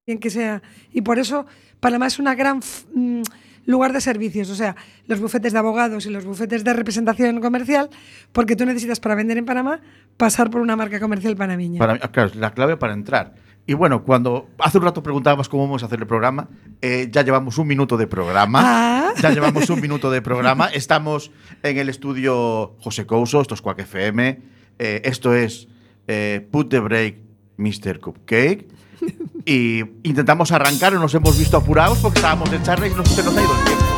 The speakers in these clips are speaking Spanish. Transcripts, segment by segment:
bien que sea. Y por eso Panamá es una gran lugar de servicios, o sea, los bufetes de abogados y los bufetes de representación comercial, porque tú necesitas para vender en Panamá pasar por una marca comercial panameña. Claro, es la clave para entrar. Y bueno, cuando hace un rato preguntábamos cómo vamos a hacer el programa, ya llevamos 1 minuto de programa. Ya llevamos 1 minuto de programa. Estamos en el estudio José Couso, esto es Quack FM, esto es Put the Break, Mr. Cupcake. Y intentamos arrancar y nos hemos visto apurados porque estábamos de charla y se nos ha ido el tiempo.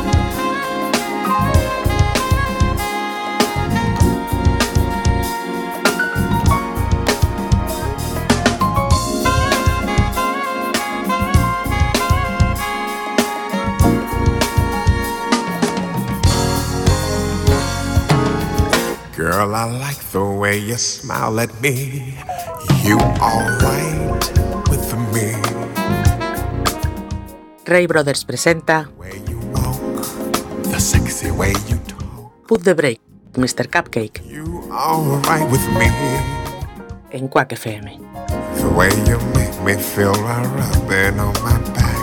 Girl, I like the way you smile at me. You alright with me. Ray Brothers presenta Way you walk, the sexy way you talk. Put the Break, Mr. Cupcake, You alright with me. en Quack FM. The way you make me feel right rubbing on my back.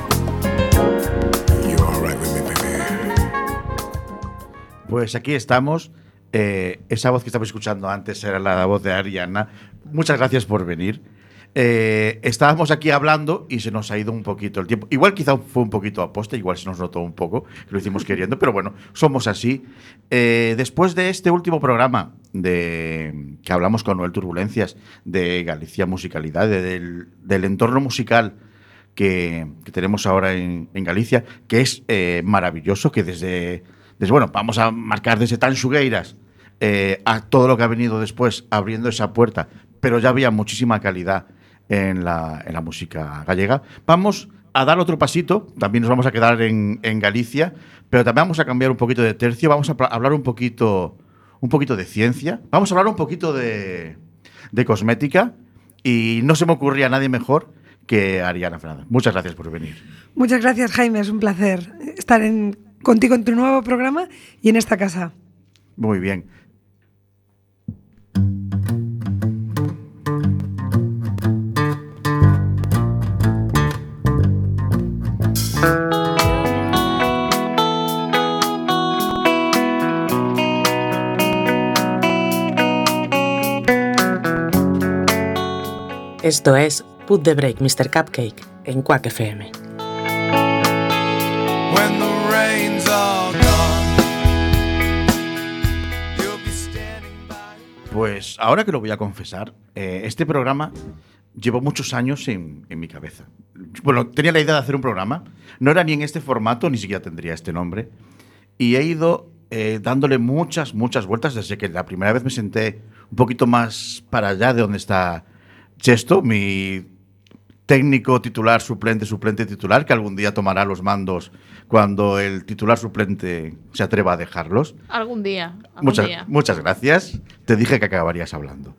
You alright with me, baby. Pues aquí estamos. Esa voz que estabais escuchando antes era la voz de Ariana. Muchas gracias por venir. Estábamos aquí hablando y se nos ha ido un poquito el tiempo. Igual quizá fue un poquito aposta, igual se nos notó un poco, que lo hicimos queriendo, pero bueno, somos así. Después de este último programa que hablamos con Noel Turbulencias de Galicia Musicalidad, del entorno musical que tenemos ahora en Galicia, que es maravilloso, que desde bueno, vamos a marcar desde Tanxugueiras a todo lo que ha venido después, abriendo esa puerta, pero ya había muchísima calidad en la música gallega. Vamos a dar otro pasito, también nos vamos a quedar en Galicia, pero también vamos a cambiar un poquito de tercio, vamos a hablar un poquito de ciencia, vamos a hablar un poquito de cosmética, y no se me ocurría nadie mejor que Ariana Fernández. Muchas gracias por venir. Muchas gracias, Jaime, es un placer estar contigo en tu nuevo programa y en esta casa. Muy bien. Esto es Put the Break, Mr. Cupcake, en Quack FM. When the rains are gone, you'll be standing by. Pues ahora que lo voy a confesar, este programa llevo muchos años en mi cabeza. Bueno, tenía la idea de hacer un programa, no era ni en este formato, ni siquiera tendría este nombre, y he ido dándole muchas vueltas desde que la primera vez me senté un poquito más para allá de donde está Chesto, mi técnico titular, suplente titular, que algún día tomará los mandos cuando el titular suplente se atreva a dejarlos. Algún día. Muchas gracias. Te dije que acabarías hablando.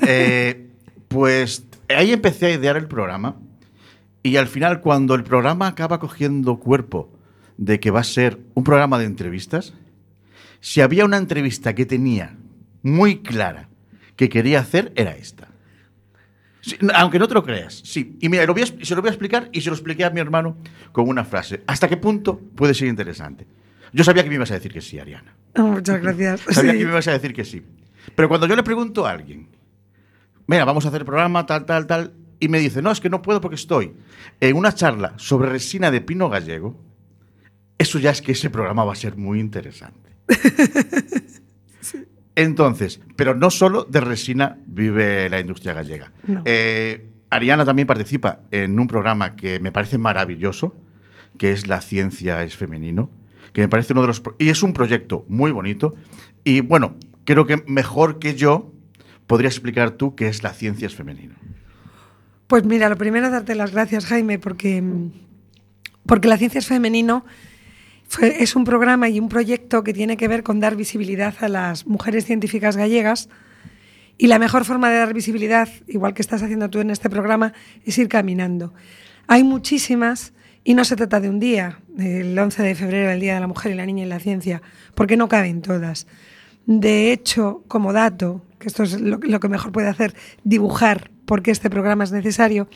Pues ahí empecé a idear el programa, y al final, cuando el programa acaba cogiendo cuerpo de que va a ser un programa de entrevistas, si había una entrevista que tenía muy clara que quería hacer, era esta. Sí, aunque no te lo creas, sí. Y mira, se lo voy a explicar, y se lo expliqué a mi hermano con una frase. ¿Hasta qué punto puede ser interesante? Yo sabía que me ibas a decir que sí, Ariana. Muchas gracias. Sabía Sí. que me ibas a decir que sí. Pero cuando yo le pregunto a alguien, mira, vamos a hacer el programa, tal, y me dice, no, es que no puedo porque estoy en una charla sobre resina de pino gallego, eso ya es que ese programa va a ser muy interesante. Sí. Entonces, pero no solo de resina vive la industria gallega. No. Ariana también participa en un programa que me parece maravilloso, que es La Ciencia es Femenino, que me parece uno de los... Y es un proyecto muy bonito. Y bueno, creo que mejor que yo podrías explicar tú qué es La Ciencia es Femenino. Pues mira, lo primero, darte las gracias, Jaime, porque La Ciencia es Femenino es un programa y un proyecto que tiene que ver con dar visibilidad a las mujeres científicas gallegas, y la mejor forma de dar visibilidad, igual que estás haciendo tú en este programa, es ir caminando. Hay muchísimas, y no se trata de un día. El 11 de febrero, el Día de la Mujer y la Niña en la Ciencia, porque no caben todas. De hecho, como dato, que esto es lo que mejor puede hacer, dibujar por qué este programa es necesario,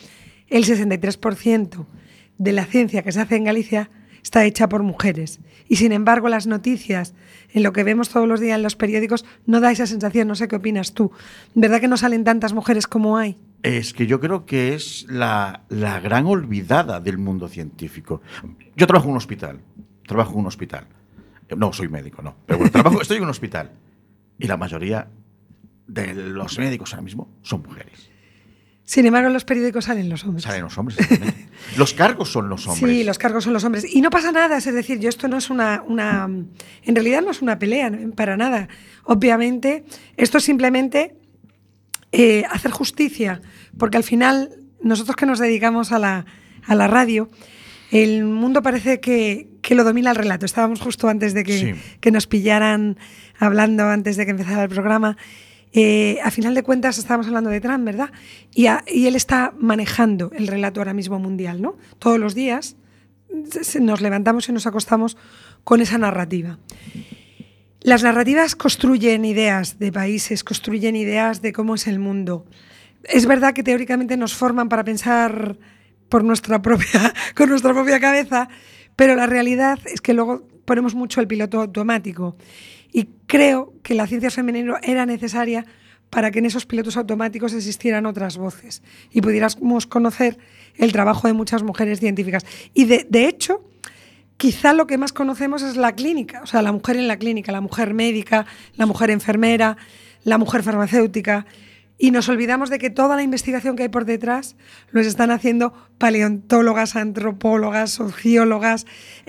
el 63% de la ciencia que se hace en Galicia está hecha por mujeres. Y sin embargo, las noticias, en lo que vemos todos los días en los periódicos, no da esa sensación. No sé qué opinas tú. ¿Verdad que no salen tantas mujeres como hay? Es que yo creo que es la gran olvidada del mundo científico. Yo trabajo en un hospital. No soy médico, no. Pero bueno, estoy en un hospital. Y la mayoría de los médicos ahora mismo son mujeres. Sin embargo, en los periódicos salen los hombres. Salen los hombres, exactamente. Los cargos son los hombres. Sí, los cargos son los hombres. Y no pasa nada, es decir, esto no es en realidad no es una pelea, para nada. Obviamente, esto es simplemente hacer justicia, porque al final, nosotros que nos dedicamos a la radio, el mundo parece que lo domina el relato. Estábamos justo antes de que nos pillaran hablando, antes de que empezara el programa. A final de cuentas estábamos hablando de Trump, ¿verdad? Y él está manejando el relato ahora mismo mundial, ¿no? Todos los días nos levantamos y nos acostamos con esa narrativa. Las narrativas construyen ideas de países, construyen ideas de cómo es el mundo. Es verdad que teóricamente nos forman para pensar con nuestra propia cabeza, pero la realidad es que luego ponemos mucho el piloto automático. Y creo que la ciencia femenina era necesaria para que en esos pilotos automáticos existieran otras voces y pudiéramos conocer el trabajo de muchas mujeres científicas. Y de hecho, quizá lo que más conocemos es la clínica, o sea, la mujer en la clínica, la mujer médica, la mujer enfermera, la mujer farmacéutica. Y nos olvidamos de que toda la investigación que hay por detrás los están haciendo paleontólogas, antropólogas, sociólogas,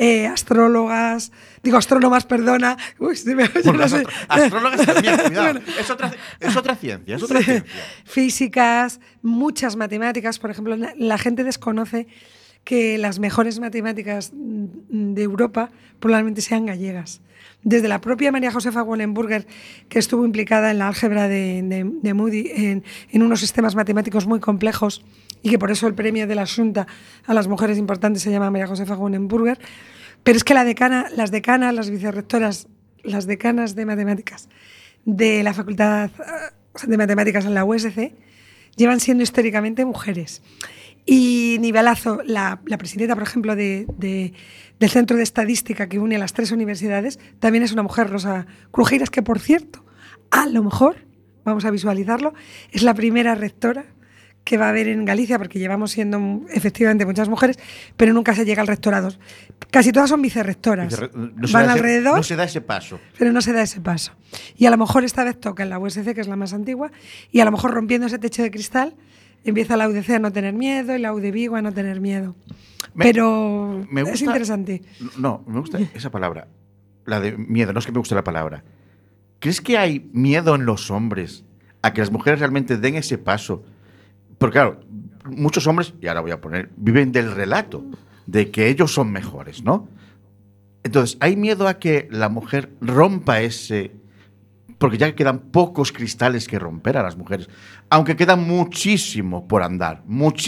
astrónomas, perdona. Uy, no sé. Astrólogas también, cuidado. Es otra ciencia. Físicas, muchas matemáticas. Por ejemplo, la gente desconoce que las mejores matemáticas de Europa probablemente sean gallegas. Desde la propia María Josefa Wallenburger, que estuvo implicada en la álgebra de Moody, en unos sistemas matemáticos muy complejos, y que por eso el premio de la Xunta a las mujeres importantes se llama María Josefa Wallenburger. Pero es que las decanas, vicerrectoras, las decanas de matemáticas de la Facultad de Matemáticas en la USC llevan siendo históricamente mujeres. Y Nivelazo, la presidenta, por ejemplo, del Centro de Estadística que une a las 3 universidades, también es una mujer, Rosa Crujeiras, que, por cierto, a lo mejor, vamos a visualizarlo, es la primera rectora que va a haber en Galicia, porque llevamos siendo efectivamente muchas mujeres, pero nunca se llega al rectorado. Casi todas son vicerrectoras. Van alrededor. No se da ese paso. Pero no se da ese paso. Y a lo mejor esta vez toca en la USC, que es la más antigua, y a lo mejor rompiendo ese techo de cristal, empieza la UDC a no tener miedo y la UDVigo a no tener miedo. Pero me gusta, es interesante. No, me gusta esa palabra, la de miedo. No es que me guste la palabra. ¿Crees que hay miedo en los hombres a que las mujeres realmente den ese paso? Porque claro, muchos hombres, y ahora viven del relato, de que ellos son mejores, ¿no? Entonces, ¿hay miedo a que la mujer rompa ese...? Porque ya quedan pocos cristales que romper a las mujeres, aunque queda muchísimo por andar.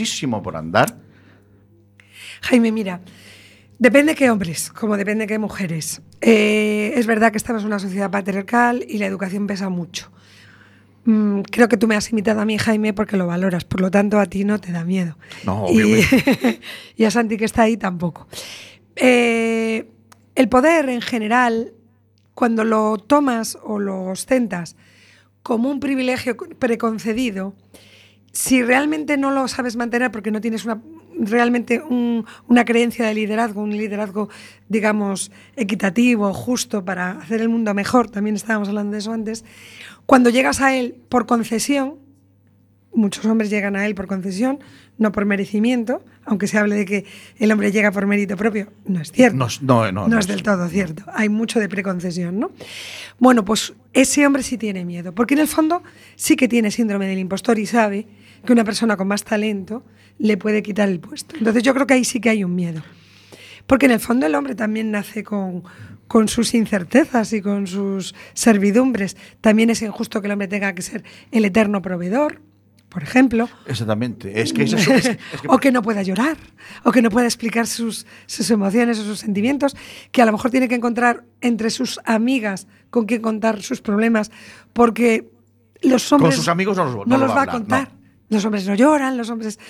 Jaime, mira, depende qué hombres, como depende qué mujeres. Es verdad que estamos en una sociedad patriarcal y la educación pesa mucho. Creo que tú me has invitado a mí, Jaime, porque lo valoras, por lo tanto a ti no te da miedo. No, obviamente. Y a Santi, que está ahí, tampoco. El poder en general, cuando lo tomas o lo ostentas como un privilegio preconcedido, si realmente no lo sabes mantener porque no tienes realmente una creencia de liderazgo, un liderazgo, digamos, equitativo, justo para hacer el mundo mejor, también estábamos hablando de eso antes, cuando llegas a él por concesión, muchos hombres llegan a él por concesión, no por merecimiento, aunque se hable de que el hombre llega por mérito propio, no es cierto. No es del todo cierto. Hay mucho de preconcesión, ¿no? Bueno, pues ese hombre sí tiene miedo, porque en el fondo sí que tiene síndrome del impostor y sabe que una persona con más talento le puede quitar el puesto. Entonces yo creo que ahí sí que hay un miedo. Porque en el fondo el hombre también nace con sus incertezas y con sus servidumbres. También es injusto que el hombre tenga que ser el eterno proveedor, por ejemplo. Exactamente. O que no pueda llorar, o que no pueda explicar sus emociones o sus sentimientos, que a lo mejor tiene que encontrar entre sus amigas con quien contar sus problemas, porque los hombres... Con sus amigos no los va a contar. No. Los hombres no lloran, los hombres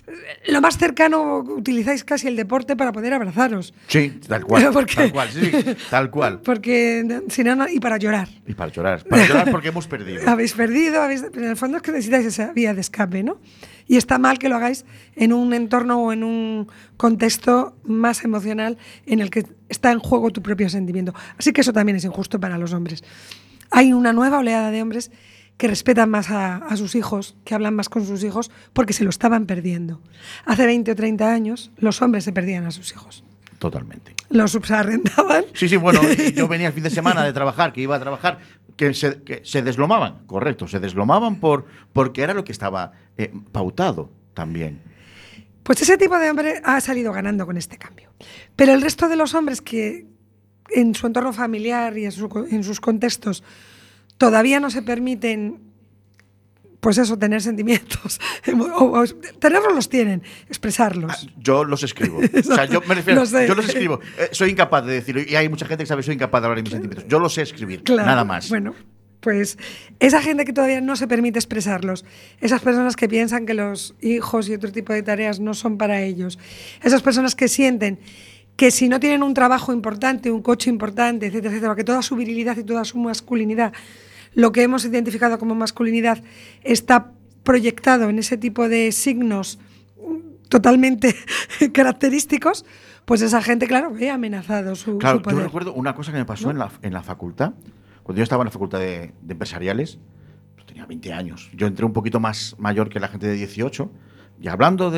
lo más cercano utilizáis casi el deporte para poder abrazaros. Sí, tal cual. Porque, tal cual, sí, tal cual. Porque si no, y para llorar. Y para llorar. Para llorar porque hemos perdido. Habéis perdido, en el fondo es que necesitáis esa vía de escape, ¿no? Y está mal que lo hagáis en un entorno o en un contexto más emocional en el que está en juego tu propio sentimiento. Así que eso también es injusto para los hombres. Hay una nueva oleada de hombres que respetan más a sus hijos, que hablan más con sus hijos, porque se lo estaban perdiendo. Hace 20 o 30 años los hombres se perdían a sus hijos. Totalmente. Los subsarrendaban. Sí, bueno, yo venía el fin de semana de trabajar, que iba a trabajar, que se deslomaban, correcto, se deslomaban porque era lo que estaba pautado también. Pues ese tipo de hombre ha salido ganando con este cambio. Pero el resto de los hombres que en su entorno familiar y en sus contextos todavía no se permiten, pues eso, tener sentimientos. O tenerlos los tienen, expresarlos. Yo los escribo. O sea, yo me refiero, yo los escribo. Soy incapaz de decirlo. Y hay mucha gente que sabe que soy incapaz de hablar de mis sentimientos. Yo los sé escribir, claro, nada más. Bueno, pues esa gente que todavía no se permite expresarlos, esas personas que piensan que los hijos y otro tipo de tareas no son para ellos, esas personas que sienten que si no tienen un trabajo importante, un coche importante, etcétera, etcétera, que toda su virilidad y toda su masculinidad, lo que hemos identificado como masculinidad, está proyectado en ese tipo de signos totalmente característicos, pues esa gente, claro, ve amenazado su poder. Yo recuerdo una cosa que me pasó, ¿no?, en la facultad. Cuando yo estaba en la facultad de empresariales, pues tenía 20 años. Yo entré un poquito más mayor que la gente de 18. Y hablando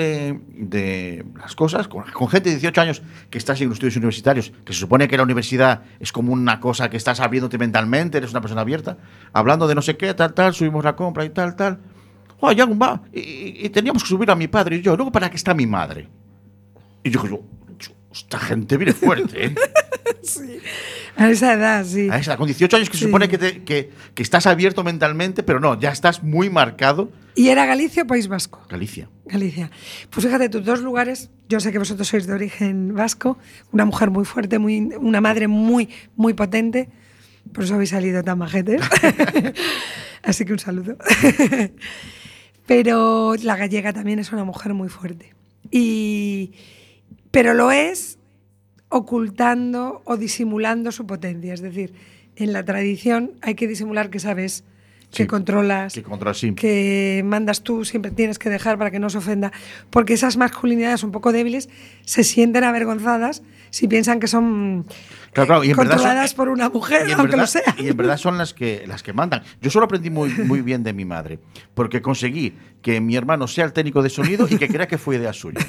de las cosas, con gente de 18 años que estás en los estudios universitarios, que se supone que la universidad es como una cosa que estás abriéndote mentalmente, eres una persona abierta, hablando de no sé qué, tal, subimos la compra y tal. Oh, ya va. Y teníamos que subir a mi padre y yo. Luego, ¿para qué está mi madre? Y yo, esta gente viene fuerte, ¿eh? Sí. A esa edad, sí. A esa edad, con 18 años que se supone que estás abierto mentalmente, pero no, ya estás muy marcado. ¿Y era Galicia o País Vasco? Galicia. Pues fíjate, tus dos lugares, yo sé que vosotros sois de origen vasco, una mujer muy fuerte, una madre muy, muy potente, por eso habéis salido tan majetes. Así que un saludo. Pero la gallega también es una mujer muy fuerte. Pero lo es ocultando o disimulando su potencia. Es decir, en la tradición hay que disimular que sabes, que controlas, que mandas tú, siempre tienes que dejar para que no se ofenda, porque esas masculinidades un poco débiles se sienten avergonzadas si piensan que son y controladas por una mujer, aunque lo sea. Y en verdad son las que mandan. Yo solo aprendí muy bien de mi madre, porque conseguí que mi hermano sea el técnico de sonido y que crea que fue idea suya.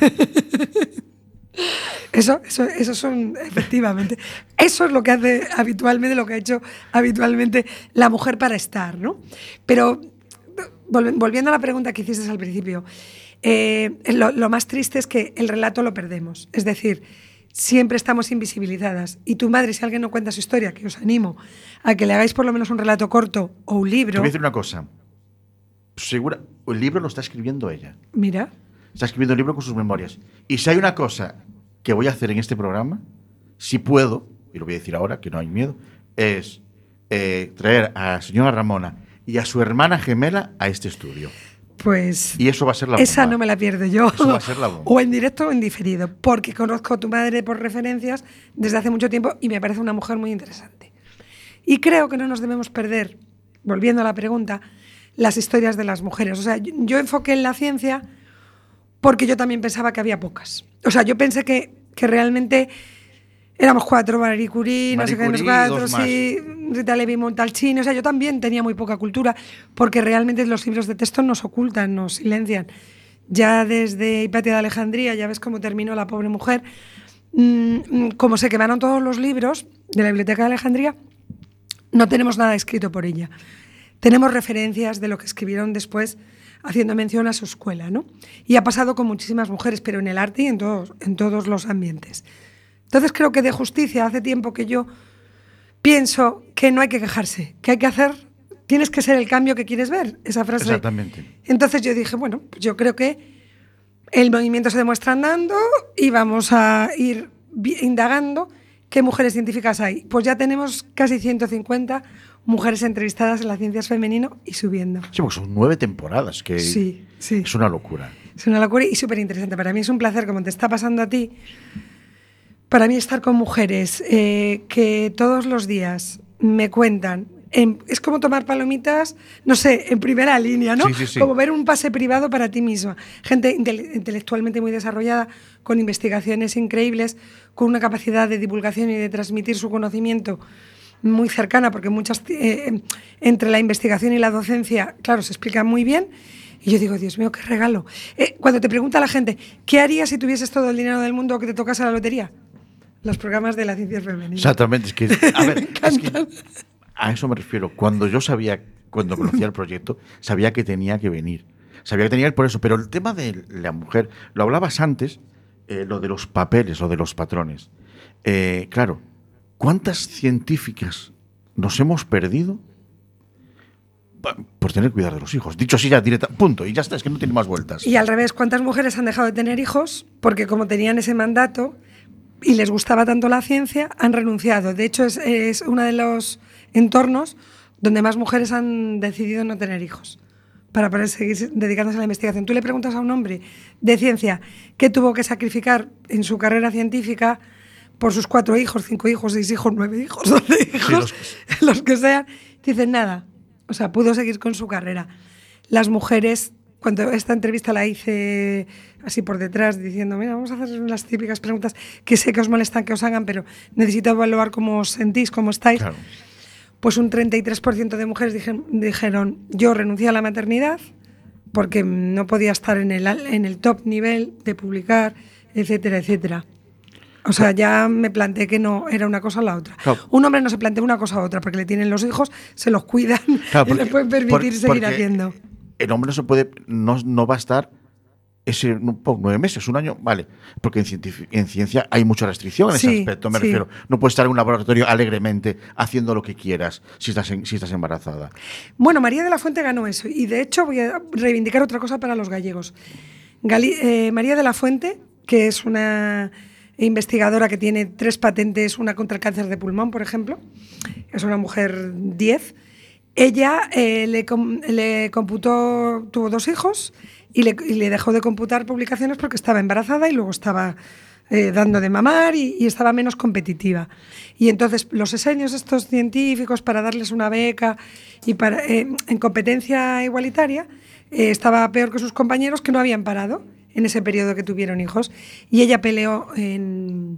Eso son, efectivamente, eso es lo que hace habitualmente, lo que ha hecho habitualmente la mujer para estar, ¿no? Pero, volviendo a la pregunta que hiciste al principio, lo más triste es que el relato lo perdemos. Es decir, siempre estamos invisibilizadas. Y tu madre, si alguien no cuenta su historia, que os animo a que le hagáis por lo menos un relato corto o un libro. Te voy a decir una cosa. Segura, el libro lo está escribiendo ella. Mira. Está escribiendo un libro con sus memorias. Y si hay una cosa que voy a hacer en este programa, si puedo, y lo voy a decir ahora, que no hay miedo, es traer a la señora Ramona y a su hermana gemela a este estudio. Pues y eso va a ser la bomba. Esa no me la pierdo yo. Eso va a ser la bomba. O en directo o en diferido, porque conozco a tu madre por referencias desde hace mucho tiempo y me parece una mujer muy interesante. Y creo que no nos debemos perder, volviendo a la pregunta, las historias de las mujeres. O sea, yo enfoqué en la ciencia porque yo también pensaba que había pocas. O sea, yo pensé que realmente éramos 4, Marie Curie, no sé qué, los 4, sí, Rita Levi Montalcini. O sea, yo también tenía muy poca cultura, porque realmente los libros de texto nos ocultan, nos silencian. Ya desde Hipatia de Alejandría, ya ves cómo terminó la pobre mujer, como se quemaron todos los libros de la Biblioteca de Alejandría, no tenemos nada escrito por ella. Tenemos referencias de lo que escribieron después, haciendo mención a su escuela, ¿no? Y ha pasado con muchísimas mujeres, pero en el arte y en todos los ambientes. Entonces creo que de justicia, hace tiempo que yo pienso que no hay que quejarse, que hay que hacer, tienes que ser el cambio que quieres ver, esa frase. Exactamente. Entonces yo dije, bueno, pues yo creo que el movimiento se demuestra andando y vamos a ir indagando qué mujeres científicas hay. Pues ya tenemos casi 150 mujeres entrevistadas en las ciencias femenino y subiendo. Sí, porque son 9 temporadas, que sí. Es una locura. Es una locura y súper interesante. Para mí es un placer, como te está pasando a ti, para mí estar con mujeres que todos los días me cuentan. Es como tomar palomitas, no sé, en primera línea, ¿no? Sí. Como ver un pase privado para ti misma. Gente intelectualmente muy desarrollada, con investigaciones increíbles, con una capacidad de divulgación y de transmitir su conocimiento muy cercana, porque muchas entre la investigación y la docencia, claro, se explican muy bien. Y yo digo, Dios mío, qué regalo. Cuando te pregunta la gente, ¿qué harías si tuvieses todo el dinero del mundo o que te tocase la lotería? Los programas de la ciencia femenina. Exactamente, es que, a ver, es que a eso me refiero. Cuando conocía el proyecto, sabía que tenía que venir. Sabía que tenía que ir por eso. Pero el tema de la mujer, lo hablabas antes, lo de los papeles o de los patrones. Claro, ¿cuántas científicas nos hemos perdido por tener que cuidar de los hijos? Dicho así ya directa, punto, y ya está, es que no tiene más vueltas. Y al revés, ¿cuántas mujeres han dejado de tener hijos porque como tenían ese mandato y les gustaba tanto la ciencia, han renunciado? De hecho, es uno de los entornos donde más mujeres han decidido no tener hijos para poder seguir dedicándose a la investigación. Tú le preguntas a un hombre de ciencia qué tuvo que sacrificar en su carrera científica por sus 4 hijos, 5 hijos, 6 hijos, 9 hijos, 12 hijos, sí, los que sean, dicen nada. O sea, pudo seguir con su carrera. Las mujeres, cuando esta entrevista la hice así por detrás, diciendo, mira, vamos a hacer las típicas preguntas que sé que os molestan que os hagan, pero necesito evaluar cómo os sentís, cómo estáis. Claro. Pues un 33% de mujeres dijeron, yo renuncié a la maternidad porque no podía estar en el top nivel de publicar, etcétera, etcétera. O sea, ya me planteé que no era una cosa o la otra. Claro. Un hombre no se plantea una cosa u otra porque le tienen los hijos, se los cuidan, claro, porque, y le pueden permitir seguir haciendo. El hombre no va a estar 9 meses, un año, vale. Porque en ciencia hay mucha restricción en ese aspecto, me refiero. No puedes estar en un laboratorio alegremente haciendo lo que quieras si estás embarazada. Bueno, María de la Fuente ganó eso. Y de hecho voy a reivindicar otra cosa para los gallegos. María de la Fuente, que es una investigadora que tiene 3 patentes, una contra el cáncer de pulmón, por ejemplo, es una mujer 10. Ella le computó, tuvo 2 hijos y le dejó de computar publicaciones porque estaba embarazada y luego estaba dando de mamar y estaba menos competitiva. Y entonces los diseños estos científicos para darles una beca y para en competencia igualitaria estaba peor que sus compañeros que no habían parado en ese periodo que tuvieron hijos. Y ella peleó aquí en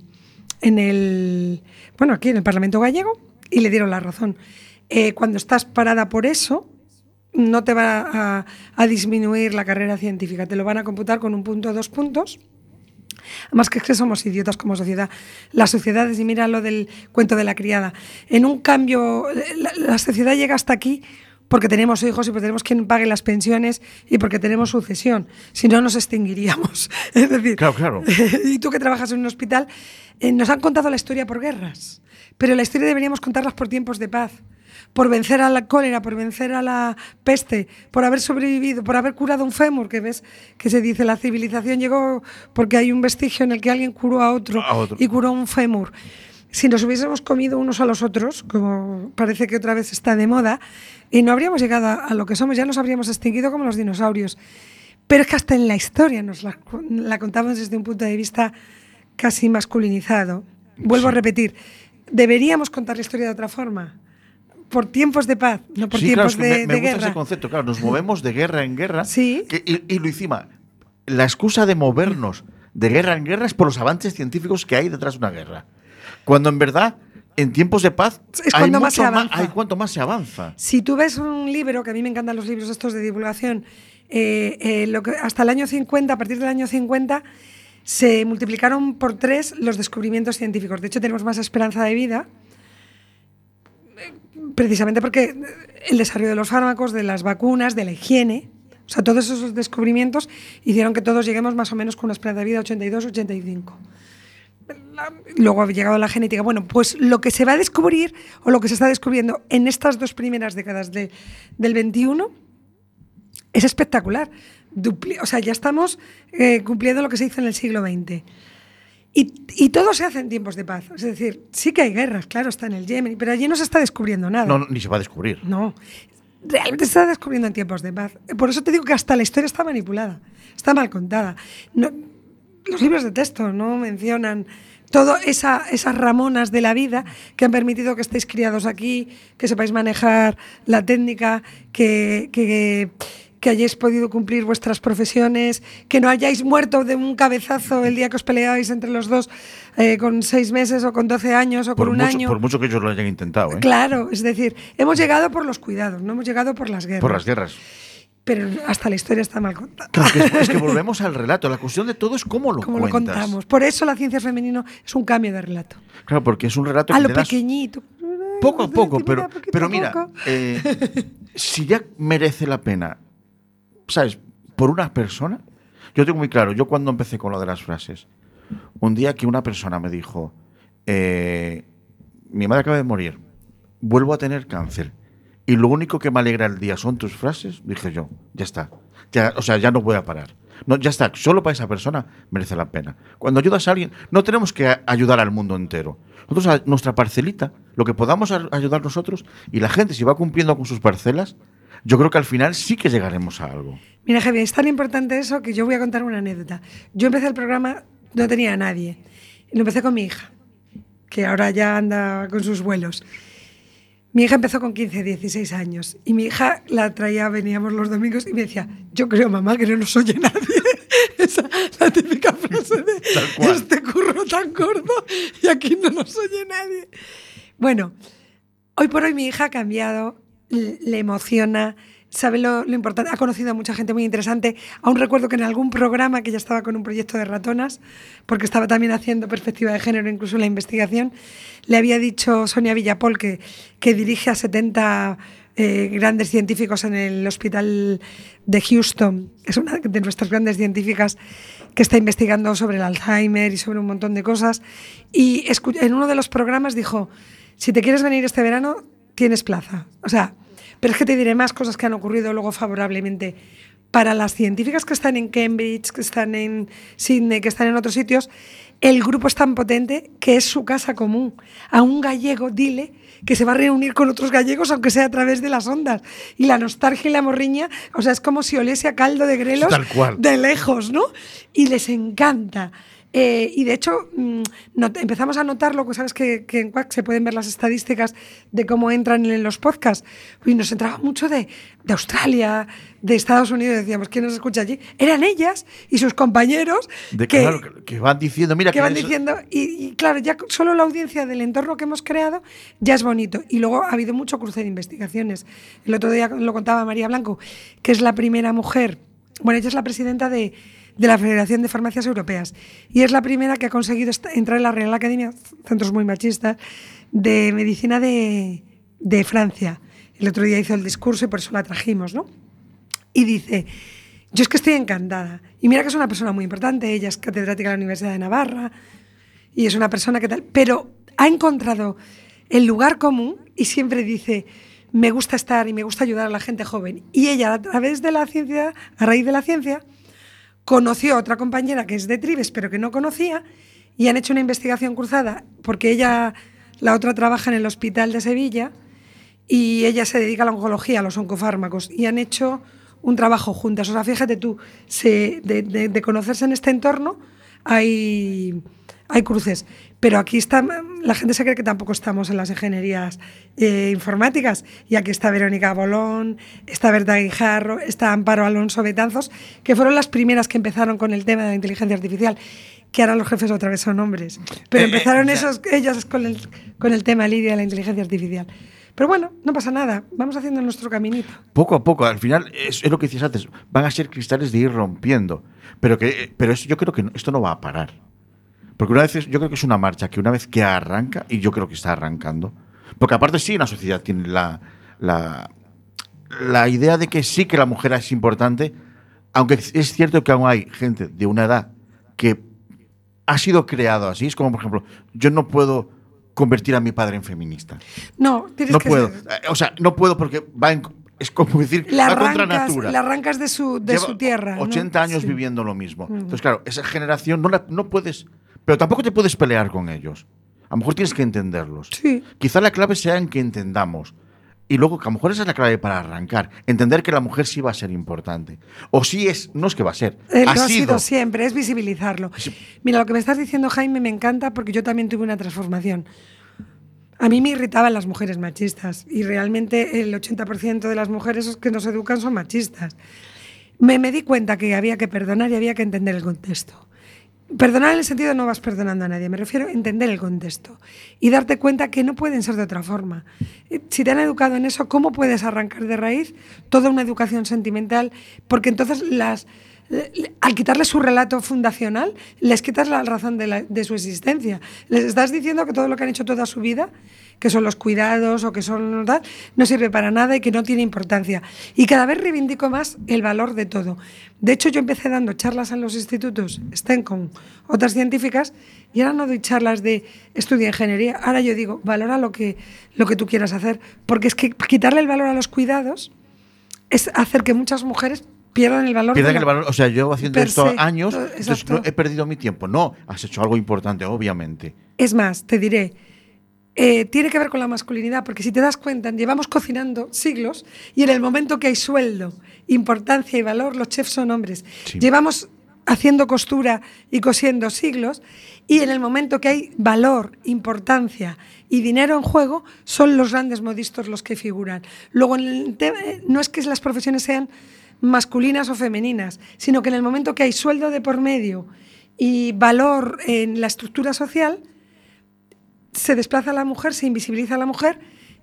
el Parlamento gallego y le dieron la razón. Cuando estás parada por eso, no te va a disminuir la carrera científica, te lo van a computar con 1 punto, 2 puntos. Además que es que somos idiotas como sociedad. Las sociedades, y mira lo del cuento de la criada, en un cambio, la sociedad llega hasta aquí porque tenemos hijos y porque tenemos quien pague las pensiones y porque tenemos sucesión. Si no, nos extinguiríamos. Es decir, claro. Y tú que trabajas en un hospital, nos han contado la historia por guerras, pero la historia deberíamos contarlas por tiempos de paz. Por vencer a la cólera, por vencer a la peste, por haber sobrevivido, por haber curado un fémur, que ves que se dice la civilización llegó porque hay un vestigio en el que alguien curó a otro. Y curó un fémur. Si nos hubiésemos comido unos a los otros, como parece que otra vez está de moda, y no habríamos llegado a lo que somos, ya nos habríamos extinguido como los dinosaurios. Pero es que hasta en la historia nos la contamos desde un punto de vista casi masculinizado. Vuelvo a repetir, deberíamos contar la historia de otra forma. Por tiempos de paz, no por tiempos de guerra. Me gusta ese concepto, claro, nos movemos de guerra en guerra. Sí. Y lo encima, la excusa de movernos de guerra en guerra es por los avances científicos que hay detrás de una guerra. Cuando en verdad, en tiempos de paz, es cuando más se avanza. Hay cuanto más se avanza. Si tú ves un libro, que a mí me encantan los libros estos de divulgación, hasta el año 50, a partir del año 50, se multiplicaron por 3 los descubrimientos científicos. De hecho, tenemos más esperanza de vida, precisamente porque el desarrollo de los fármacos, de las vacunas, de la higiene, o sea, todos esos descubrimientos hicieron que todos lleguemos más o menos con una esperanza de vida 82, 85. Luego ha llegado la genética. Bueno, pues lo que se va a descubrir o lo que se está descubriendo en estas 2 primeras décadas del 21 es espectacular. O sea, ya estamos cumpliendo lo que se hizo en el siglo XX. Y todo se hace en tiempos de paz. Es decir, sí que hay guerras, claro, está en el Yemen, pero allí no se está descubriendo nada. No, ni se va a descubrir. No, realmente se está descubriendo en tiempos de paz. Por eso te digo que hasta la historia está manipulada. está mal contada. No, los libros de texto no mencionan todas esas ramonas de la vida que han permitido que estéis criados aquí, que sepáis manejar la técnica, que hayáis podido cumplir vuestras profesiones, que no hayáis muerto de un cabezazo el día que os peleabais entre los dos con 6 meses o con 12 años o con un año. Por mucho que ellos lo hayan intentado. Claro, es decir, hemos llegado por los cuidados, no hemos llegado por las guerras. Por las guerras. Pero hasta la historia está mal contada. Claro, es que volvemos al relato. La cuestión de todo es cómo lo contamos. Por eso la ciencia femenino es un cambio de relato. Claro, porque es un relato a que lo te das pequeñito. poco a poco, pero mira, si ya merece la pena, ¿sabes? Por una persona. Yo tengo muy claro, yo cuando empecé con lo de las frases, un día que una persona me dijo, mi madre acaba de morir, vuelvo a tener cáncer, y lo único que me alegra el día son tus frases, dije yo, ya está. Ya no voy a parar. No, ya está, solo para esa persona merece la pena. Cuando ayudas a alguien, no tenemos que ayudar al mundo entero. Nosotros a nuestra parcelita, lo que podamos ayudar nosotros, y la gente si va cumpliendo con sus parcelas, yo creo que al final sí que llegaremos a algo. Mira, Javier, es tan importante eso que yo voy a contar una anécdota. Yo empecé el programa, no tenía a nadie. Lo empecé con mi hija, que ahora ya anda con sus vuelos. Mi hija empezó con 15, 16 años y mi hija la traía, veníamos los domingos y me decía, yo creo, mamá, que no nos oye nadie. Esa la típica frase de este curro tan gordo y aquí no nos oye nadie. Bueno, hoy por hoy mi hija ha cambiado, le emociona, sabe lo importante, ha conocido a mucha gente muy interesante. Aún recuerdo que en algún programa, que ya estaba con un proyecto de ratonas, porque estaba también haciendo perspectiva de género, incluso en la investigación, le había dicho Sonia Villapol, que dirige a 70 grandes científicos en el hospital de Houston, es una de nuestras grandes científicas que está investigando sobre el Alzheimer y sobre un montón de cosas, y en uno de los programas dijo, si te quieres venir este verano, tienes plaza. O sea, pero es que te diré más cosas que han ocurrido luego favorablemente. Para las científicas que están en Cambridge, que están en Sydney, que están en otros sitios, el grupo es tan potente que es su casa común. A un gallego, dile que se va a reunir con otros gallegos, aunque sea a través de las ondas. Y la nostalgia y la morriña, o sea, es como si oliese a caldo de grelos de lejos, ¿no? Y les encanta. Y de hecho, empezamos a notarlo, sabes que en Quack se pueden ver las estadísticas de cómo entran en los podcasts. Y nos entraba mucho de Australia, de Estados Unidos, decíamos, ¿quién nos escucha allí? Eran ellas y sus compañeros que van diciendo, mira, que van diciendo, y claro, ya solo la audiencia del entorno que hemos creado ya es bonito. Y luego ha habido mucho cruce de investigaciones. El otro día lo contaba María Blanco, que es la primera mujer, bueno, ella es la presidenta de la Federación de Farmacias Europeas y es la primera que ha conseguido entrar en la Real Academia, centros muy machistas, de medicina de Francia. El otro día hizo el discurso y por eso la trajimos, ¿no? Y dice, yo es que estoy encantada. Y mira que es una persona muy importante, ella es catedrática de la Universidad de Navarra y es una persona que tal, pero ha encontrado el lugar común y siempre dice, me gusta estar y me gusta ayudar a la gente joven. Y ella, a través de la ciencia, a raíz de la ciencia, conoció a otra compañera que es de Tribes, pero que no conocía, y han hecho una investigación cruzada, porque ella, la otra trabaja en el hospital de Sevilla, y ella se dedica a la oncología, a los oncofármacos, y han hecho un trabajo juntas. O sea, fíjate tú, de conocerse en este entorno hay cruces. Pero aquí la gente se cree que tampoco estamos en las ingenierías informáticas. Y aquí está Verónica Bolón, está Berta Guijarro, está Amparo Alonso Betanzos, que fueron las primeras que empezaron con el tema de la inteligencia artificial, que ahora los jefes otra vez son hombres. Pero empezaron ellas con el tema, Lidia, de la inteligencia artificial. Pero bueno, no pasa nada, vamos haciendo nuestro caminito. Poco a poco, al final, es lo que decías antes, van a ser cristales de ir rompiendo. Pero yo creo que esto no va a parar. Porque yo creo que es una marcha que una vez que arranca, y yo creo que está arrancando, porque aparte sí, la sociedad tiene la idea de que sí que la mujer es importante, aunque es cierto que aún hay gente de una edad que ha sido creado así. Es como, por ejemplo, yo no puedo convertir a mi padre en feminista. No, no puedo. O sea, no puedo porque es como decir, va contra natura. La arrancas de su tierra. 80 años sí, viviendo lo mismo. Entonces, claro, esa generación no puedes, pero tampoco te puedes pelear con ellos. A lo mejor tienes que entenderlos. Sí. Quizá la clave sea en que entendamos Y luego, que a lo mejor esa es la clave para arrancar. Entender que la mujer sí va a ser importante. O sí es, no es que va a ser. Lo ha sido siempre, es visibilizarlo. Sí. Mira, lo que me estás diciendo, Jaime, me encanta porque yo también tuve una transformación. A mí me irritaban las mujeres machistas y realmente el 80% de las mujeres que nos educan son machistas. Me di cuenta que había que perdonar y había que entender el contexto. Perdonar en el sentido de no vas perdonando a nadie, me refiero a entender el contexto y darte cuenta que no pueden ser de otra forma. Si te han educado en eso, ¿cómo puedes arrancar de raíz toda una educación sentimental? Porque entonces al quitarles su relato fundacional, les quitas la razón de su existencia. Les estás diciendo que todo lo que han hecho toda su vida, que son los cuidados o que son tal, no sirve para nada y que no tiene importancia. Y cada vez reivindico más el valor de todo. De hecho, yo empecé dando charlas en los institutos, estén con otras científicas, y ahora no doy charlas de estudia ingeniería. Ahora yo digo, valora lo que tú quieras hacer, porque es que quitarle el valor a los cuidados es hacer que muchas mujeres pierdan el valor. Pierdan el valor. O sea, yo haciendo esto años, entonces no he perdido mi tiempo. No, has hecho algo importante, obviamente. Es más, te diré, tiene que ver con la masculinidad, porque si te das cuenta, llevamos cocinando siglos y en el momento que hay sueldo, importancia y valor, los chefs son hombres. Sí. Llevamos haciendo costura y cosiendo siglos y en el momento que hay valor, importancia y dinero en juego, son los grandes modistos los que figuran. Luego, no es que las profesiones sean masculinas o femeninas, sino que en el momento que hay sueldo de por medio y valor en la estructura social, se desplaza a la mujer, se invisibiliza a la mujer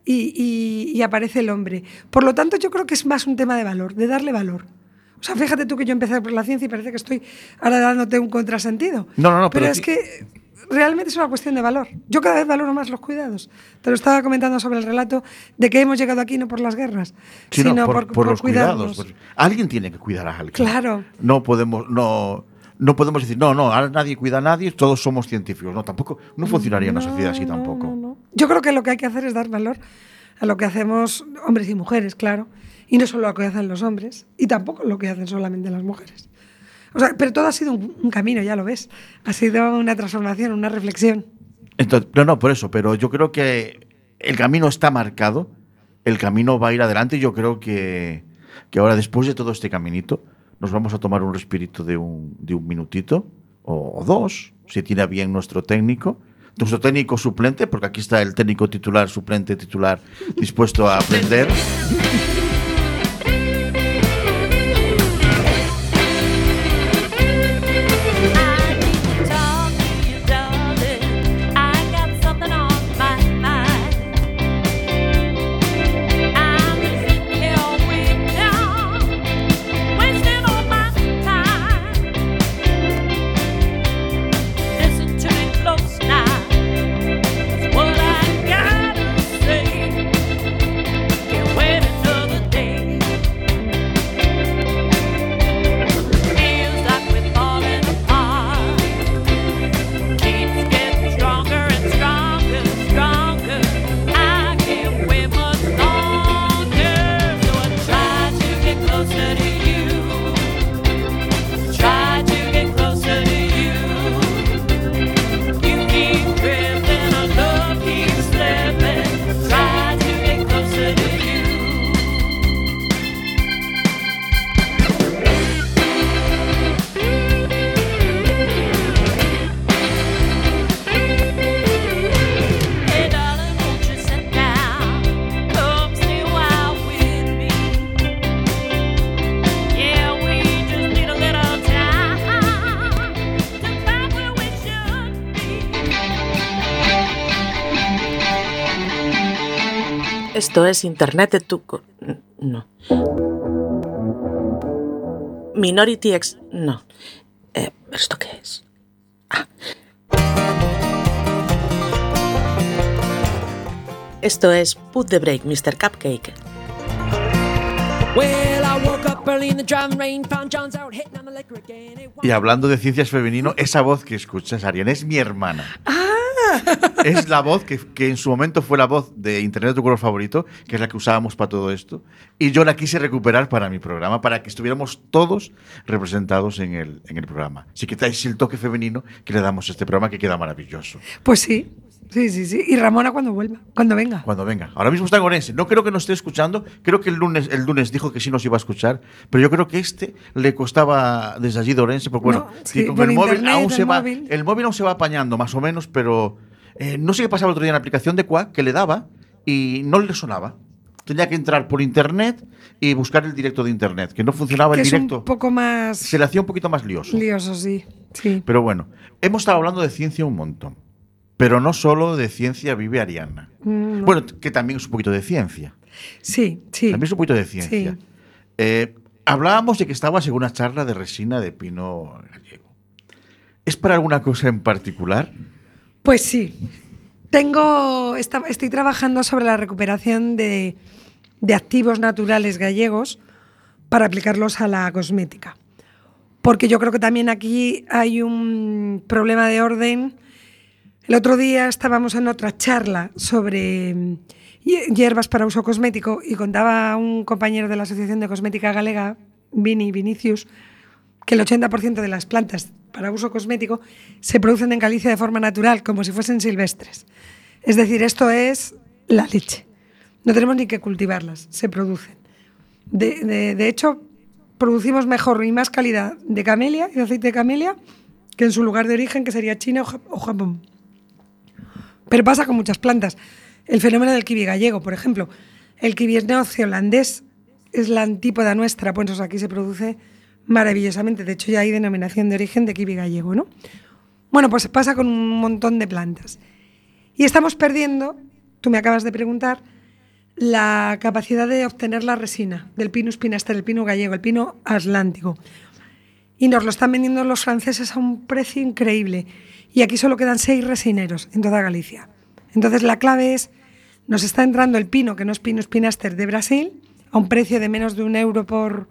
y aparece el hombre. Por lo tanto, yo creo que es más un tema de valor, de darle valor. O sea, fíjate tú que yo empecé por la ciencia y parece que estoy ahora dándote un contrasentido. No, pero es que realmente es una cuestión de valor. Yo cada vez valoro más los cuidados. Te lo estaba comentando sobre el relato de que hemos llegado aquí no por las guerras, sino por los cuidados. Pues, alguien tiene que cuidar a alguien. Claro. No podemos decir, no, ahora nadie cuida a nadie, todos somos científicos. No, tampoco, no funcionaría una sociedad así tampoco. No. Yo creo que lo que hay que hacer es dar valor a lo que hacemos hombres y mujeres, claro. Y no solo lo que hacen los hombres, y tampoco lo que hacen solamente las mujeres. O sea, pero todo ha sido un camino, ya lo ves. Ha sido una transformación, una reflexión. Entonces, no, por eso, pero yo creo que el camino está marcado, el camino va a ir adelante, y yo creo que ahora, después de todo este caminito, nos vamos a tomar un respirito de un minutito, o dos, si tiene bien nuestro técnico suplente, porque aquí está el técnico titular, suplente, titular, dispuesto a aprender. Esto es Internet de tu... No. Minority X... No. ¿Esto qué es? Esto es Put the Break, Mr. Cupcake. Y hablando de ciencias femenino, esa voz que escuchas, Ariane, es mi hermana. Es la voz que en su momento fue la voz de Internet de tu color favorito, que es la que usábamos para todo esto. Y yo la quise recuperar para mi programa, para que estuviéramos todos representados en el programa. Así que es el toque femenino que le damos a este programa, que queda maravilloso. Pues sí. Sí. Y Ramona cuando venga. Cuando venga. Ahora mismo está en Orense. No creo que nos esté escuchando. Creo que el lunes dijo que sí nos iba a escuchar. Pero yo creo que le costaba desde allí de Orense. Porque bueno, No, sí, con por el móvil internet, aún el se va. móvil. El móvil aún se va apañando, más o menos, pero no sé qué pasaba el otro día en la aplicación de Quack, que le daba y no le sonaba. Tenía que entrar por internet y buscar el directo de internet, que no funcionaba Que el es directo. un poco más Se le hacía un poquito más lioso. lioso, sí. Pero bueno, hemos estado hablando de ciencia un montón. Pero no solo de ciencia vive Arianna. No. Bueno, que también es un poquito de ciencia. Sí. También es un poquito de ciencia. Hablábamos de que estabas en una charla de resina de pino gallego. ¿Es para alguna cosa en particular? Pues sí. Estoy trabajando sobre la recuperación de activos naturales gallegos para aplicarlos a la cosmética. Porque yo creo que también aquí hay un problema de orden. El otro día estábamos en otra charla sobre hierbas para uso cosmético y contaba un compañero de la Asociación de Cosmética Galega, Vinicius, que el 80% de las plantas para uso cosmético se producen en Galicia de forma natural, como si fuesen silvestres. Es decir, esto es la leche. No tenemos ni que cultivarlas, se producen. De hecho, producimos mejor y más calidad de camelia y de aceite de camelia que en su lugar de origen, que sería China o Japón. Pero pasa con muchas plantas. El fenómeno del kiwi gallego, por ejemplo. El kiwi neozelandés es la antípoda nuestra, pues aquí se produce maravillosamente. De hecho, ya hay denominación de origen de kiwi gallego, ¿no? Bueno, pues pasa con un montón de plantas. Y estamos perdiendo, tú me acabas de preguntar, la capacidad de obtener la resina del Pinus pinaster, el pino gallego, el pino atlántico. Y nos lo están vendiendo los franceses a un precio increíble. Y aquí solo quedan 6 resineros en toda Galicia. Entonces la clave es, nos está entrando el pino, que no es Pinus pinaster, de Brasil, a un precio de menos de €1 por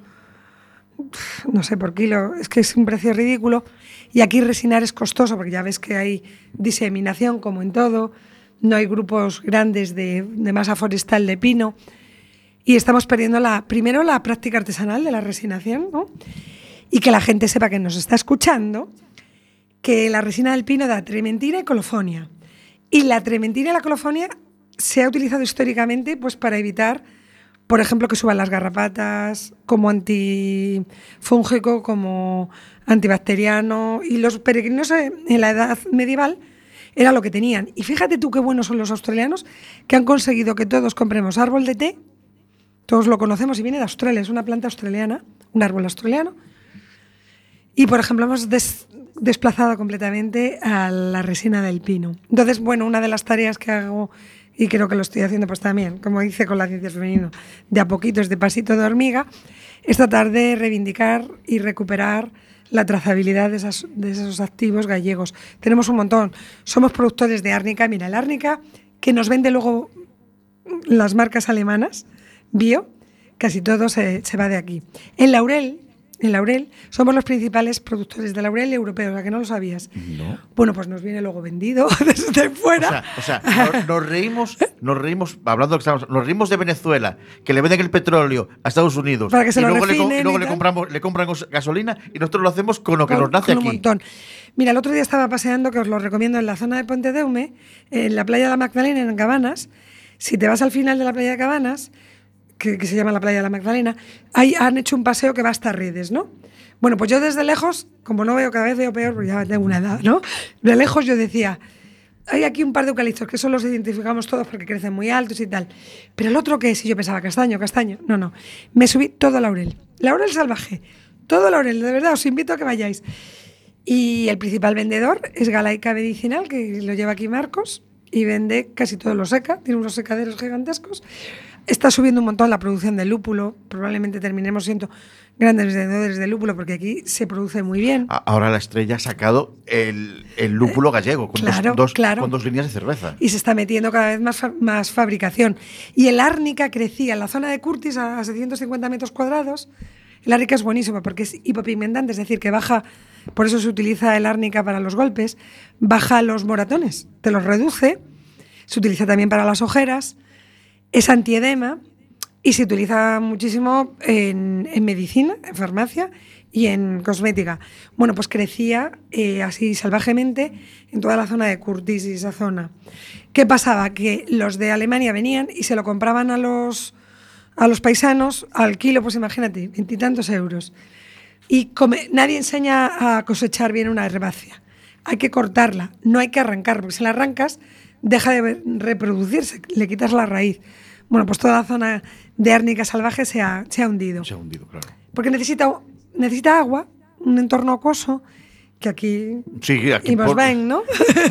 kilo. Es que es un precio ridículo. Y aquí resinar es costoso, porque ya ves que hay diseminación, como en todo. No hay grupos grandes de masa forestal de pino. Y estamos perdiendo primero la práctica artesanal de la resinación, ¿no? Y que la gente sepa que nos está escuchando, que la resina del pino da trementina y colofonia. Y la trementina y la colofonia se ha utilizado históricamente pues, para evitar, por ejemplo, que suban las garrapatas, como antifúngico, como antibacteriano. Y los peregrinos en la edad medieval era lo que tenían. Y fíjate tú qué buenos son los australianos, que han conseguido que todos compremos árbol de té. Todos lo conocemos y viene de Australia, es una planta australiana, un árbol australiano. Y, por ejemplo, hemos desplazado completamente a la resina del pino. Entonces, bueno, una de las tareas que hago, y creo que lo estoy haciendo pues también, como hice con la ciencia femenina, de a poquitos, de pasito de hormiga, es tratar de reivindicar y recuperar la trazabilidad de esos activos gallegos. Tenemos un montón. Somos productores de árnica. Mira, el árnica que nos vende luego las marcas alemanas, bio, casi todo se va de aquí. En laurel somos los principales productores de laurel europeos, ¿a que no lo sabías? No. Bueno, pues nos viene luego vendido desde fuera. O sea, nos reímos, hablando que nos reímos de Venezuela, que le venden el petróleo a Estados Unidos Para que se y lo luego, refinen y luego y le compran gasolina y nosotros lo hacemos con lo que nos nace con aquí. un montón. Mira, el otro día estaba paseando, que os lo recomiendo, en la zona de Ponte de Hume, en la playa de la Magdalena, en Cabanas. Si te vas al final de la playa de Cabanas, que se llama la playa de la Magdalena, ahí han hecho un paseo que va hasta Redes, ¿no? Bueno, pues yo desde lejos, como no veo, cada vez veo peor, porque ya tengo una edad, ¿no? De lejos yo decía, hay aquí un par de eucaliptos que solo los identificamos todos porque crecen muy altos y tal. Pero el otro, ¿qué es? Y yo pensaba, castaño. No. Me subí todo laurel salvaje, todo laurel, de verdad, os invito a que vayáis. Y el principal vendedor es Galaica Medicinal, que lo lleva aquí Marcos, y vende casi todo lo seca, tiene unos secaderos gigantescos. Está subiendo un montón la producción de lúpulo, probablemente terminemos siendo grandes vendedores de lúpulo porque aquí se produce muy bien. Ahora la Estrella ha sacado el lúpulo gallego con dos líneas de cerveza. Y se está metiendo cada vez más fabricación. Y el árnica crecía en la zona de Curtis a 750 metros cuadrados. El árnica es buenísimo porque es hipopigmentante, es decir, que baja por eso se utiliza el árnica para los golpes, baja los moratones, te los reduce, se utiliza también para las ojeras, es antiedema y se utiliza muchísimo en medicina, en farmacia y en cosmética. Bueno, pues crecía así salvajemente en toda la zona de Curtis y esa zona. ¿Qué pasaba? Que los de Alemania venían y se lo compraban a los paisanos al kilo, pues imagínate, 20 y tantos euros. Y nadie enseña a cosechar bien una herbácea. Hay que cortarla, no hay que arrancarla, porque si la arrancas deja de reproducirse, le quitas la raíz. Bueno, pues toda la zona de árnica salvaje se ha hundido. Se ha hundido, claro. Porque necesita agua, un entorno acuoso, que aquí, sí, aquí nos ven, ¿no?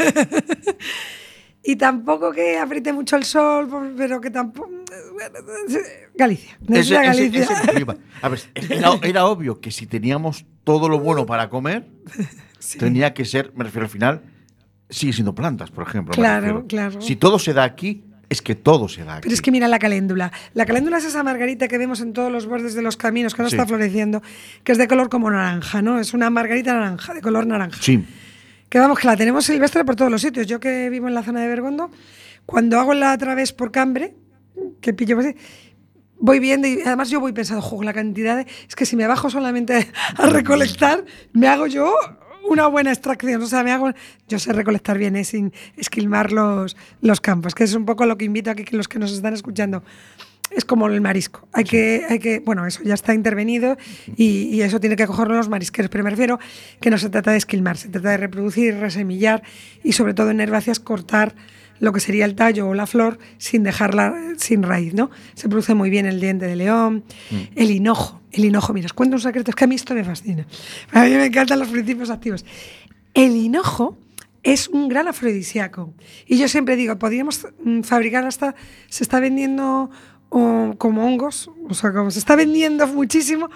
Y tampoco que apriete mucho el sol, pero que tampoco... Galicia. Galicia. A ver, era obvio que si teníamos todo lo bueno para comer, sí, tenía que ser, me refiero al final, sigue siendo plantas, por ejemplo. Claro, claro. Si todo se da aquí, es que todo se da aquí. Pero es que mira la caléndula. La caléndula es esa margarita que vemos en todos los bordes de los caminos, que ahora está floreciendo, que es de color como naranja, ¿no? Es una margarita naranja, de color naranja. Sí. Que vamos, que la tenemos silvestre por todos los sitios. Yo que vivo en la zona de Bergondo, cuando hago la través por Cambre, que pillo así, voy viendo y además yo voy pensando, la cantidad de... Es que si me bajo solamente a recolectar, me hago yo una buena extracción. O sea, yo sé recolectar bien, sin esquilmar los campos, que es un poco lo que invito aquí que los que nos están escuchando. Es como el marisco. Hay que, bueno, eso ya está intervenido y eso tiene que cogerlo los marisqueros. Pero me refiero que no se trata de esquilmar, se trata de reproducir, resemillar y sobre todo en herbáceas cortar lo que sería el tallo o la flor sin dejarla sin raíz, ¿no? Se produce muy bien el diente de león, el hinojo. El hinojo, mira, os cuento un secreto, es que a mí esto me fascina. A mí me encantan los principios activos. El hinojo es un gran afrodisíaco. Y yo siempre digo, podríamos fabricar se está vendiendo como hongos, o sea, como se está vendiendo muchísimo,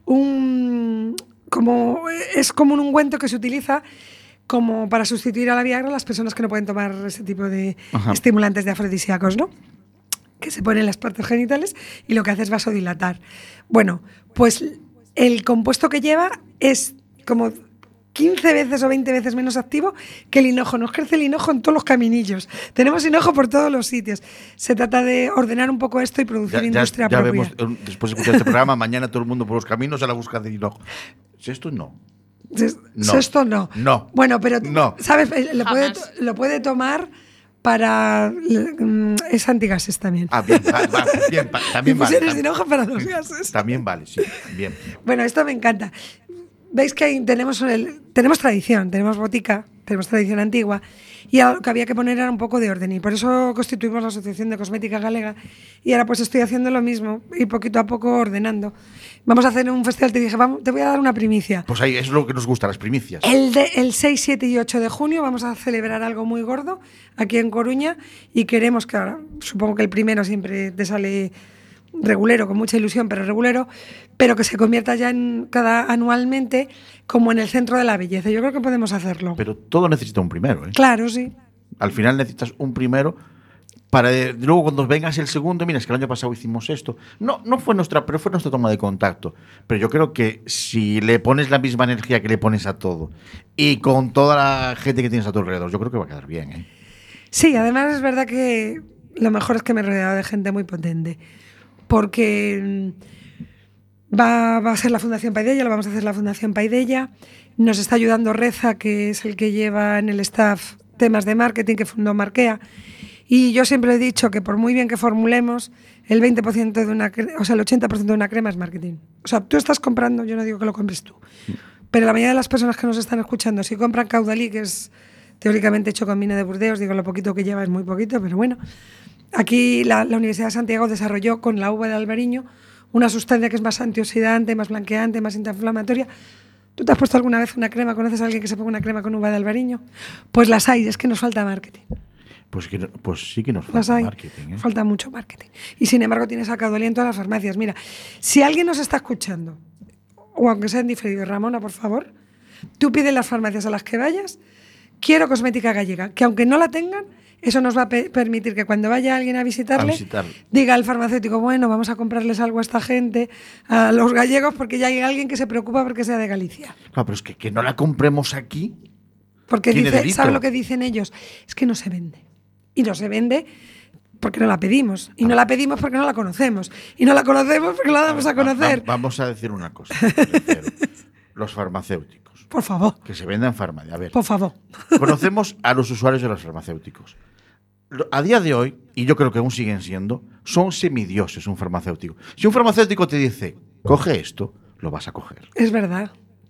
es como un ungüento que se utiliza como para sustituir a la Viagra a las personas que no pueden tomar ese tipo de estimulantes de afrodisíacos, ¿no? Que se ponen en las partes genitales y lo que hace es vasodilatar. Bueno, pues el compuesto que lleva es como 15 veces o 20 veces menos activo que el hinojo. Nos crece el hinojo en todos los caminillos. Tenemos hinojo por todos los sitios. Se trata de ordenar un poco esto y producir industria propia. Vemos, después de escuchar este programa, mañana todo el mundo por los caminos a la búsqueda del hinojo. Esto no. Esto no. No. Bueno, pero, no. ¿sabes? Lo puede tomar para... es antigases también. Bien, también vale. De hinojo para los gases. También vale, sí. Bien. Bueno, esto me encanta. Veis que ahí tenemos tradición, tenemos botica, tenemos tradición antigua y lo que había que poner era un poco de orden y por eso constituimos la Asociación de Cosmética Galega y ahora pues estoy haciendo lo mismo y poquito a poco ordenando. Vamos a hacer un festival, te dije, te voy a dar una primicia. Pues ahí es lo que nos gusta, las primicias. El 6, 7 y 8 de junio vamos a celebrar algo muy gordo aquí en Coruña y queremos que ahora, supongo que el primero siempre te sale regulero, con mucha ilusión, pero que se convierta ya anualmente como en el centro de la belleza. Yo creo que podemos hacerlo. Pero todo necesita un primero, ¿eh? Claro, sí. Al final necesitas un primero para luego cuando vengas el segundo, mira, es que el año pasado hicimos esto. No fue nuestra toma de contacto. Pero yo creo que si le pones la misma energía que le pones a todo y con toda la gente que tienes a tu alrededor, yo creo que va a quedar bien, ¿eh? Sí, además es verdad que lo mejor es que me he rodeado de gente muy potente. Porque va a ser la Fundación Paidella, lo vamos a hacer la Fundación Paidella. Nos está ayudando Reza, que es el que lleva en el staff temas de marketing, que fundó Marquea. Y yo siempre he dicho que por muy bien que formulemos, el 20% de el 80% de una crema es marketing. O sea, tú estás comprando, yo no digo que lo compres tú, pero la mayoría de las personas que nos están escuchando, si compran Caudalí, que es teóricamente hecho con vino de Burdeos, digo, lo poquito que lleva es muy poquito, pero bueno. Aquí la Universidad de Santiago desarrolló con la uva de albariño una sustancia que es más antioxidante, más blanqueante, más antiinflamatoria. ¿Tú te has puesto alguna vez una crema? ¿Conoces a alguien que se ponga una crema con uva de albariño? Pues las hay, es que nos falta marketing. Pues sí que nos falta marketing, ¿eh? Falta mucho marketing. Y sin embargo tienes a Caudalí en todas las farmacias. Mira, si alguien nos está escuchando, o aunque sea en diferido, Ramona, por favor, tú pides las farmacias a las que vayas, quiero cosmética gallega, que aunque no la tengan, eso nos va a permitir que cuando vaya alguien a visitarle, diga al farmacéutico, bueno, vamos a comprarles algo a esta gente, a los gallegos, porque ya hay alguien que se preocupa porque sea de Galicia. No, pero es que no la compremos aquí. Porque dice, ¿sabes lo que dicen ellos? Es que no se vende. Y no se vende porque no la pedimos. Y no la pedimos porque no la conocemos. Y no la conocemos porque no la damos a conocer. Vamos a decir una cosa. Los farmacéuticos. Por favor. Que se vendan farmacia. A ver. Por favor. Conocemos a los usuarios de los farmacéuticos. A día de hoy, y yo creo que aún siguen siendo, son semidioses un farmacéutico. Si un farmacéutico te dice, coge esto, lo vas a coger. Es verdad.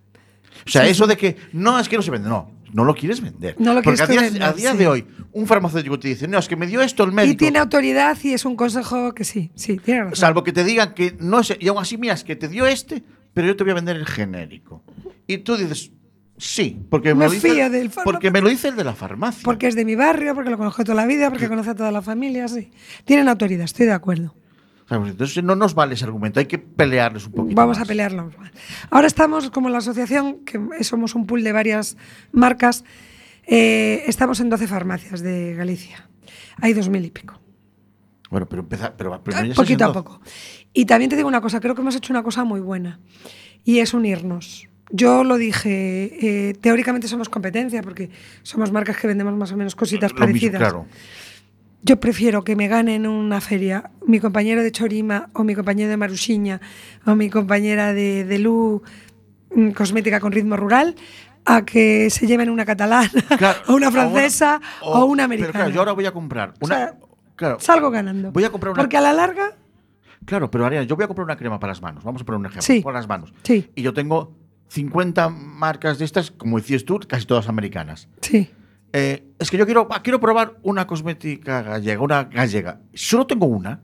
O sea, eso de que no, es que no se vende, no lo quieres vender. No lo quieres porque vender, a día de hoy, un farmacéutico te dice, no, es que me dio esto el médico. Y tiene autoridad y es un consejo que sí, tiene razón. Salvo que te digan que no es, y aún así, mira, es que te dio pero yo te voy a vender el genérico. Y tú dices, sí, porque me lo dice el de la farmacia. Porque es de mi barrio, porque lo conozco toda la vida, porque conoce a toda la familia, sí. Tienen autoridad, estoy de acuerdo. Entonces no nos vale ese argumento, hay que pelearles un poquito. Vamos más. a pelearlo. Ahora estamos, como la asociación, que somos un pool de varias marcas, estamos en 12 farmacias de Galicia. Hay 2.000 y pico. Bueno, pero ya poquito a poco. Y también te digo una cosa, creo que hemos hecho una cosa muy buena, y es unirnos. Yo lo dije, teóricamente somos competencia, porque somos marcas que vendemos más o menos cositas parecidas. Mismo, claro. Yo prefiero que me gane en una feria mi compañero de Chorima o mi compañero de Marusiña o mi compañera de Lu, cosmética con ritmo rural, a que se lleven una catalana, claro, o una francesa o una americana. Pero claro, yo ahora voy a comprar una... claro, salgo ganando. Voy a comprar una... Porque a la larga... Claro, pero Ariana, yo voy a comprar una crema para las manos. Vamos a poner un ejemplo. Sí. Para las manos. Sí. Y yo tengo 50 marcas de estas, como decías tú, casi todas americanas. Sí. Es que yo quiero probar una cosmética gallega, una gallega. Solo tengo una.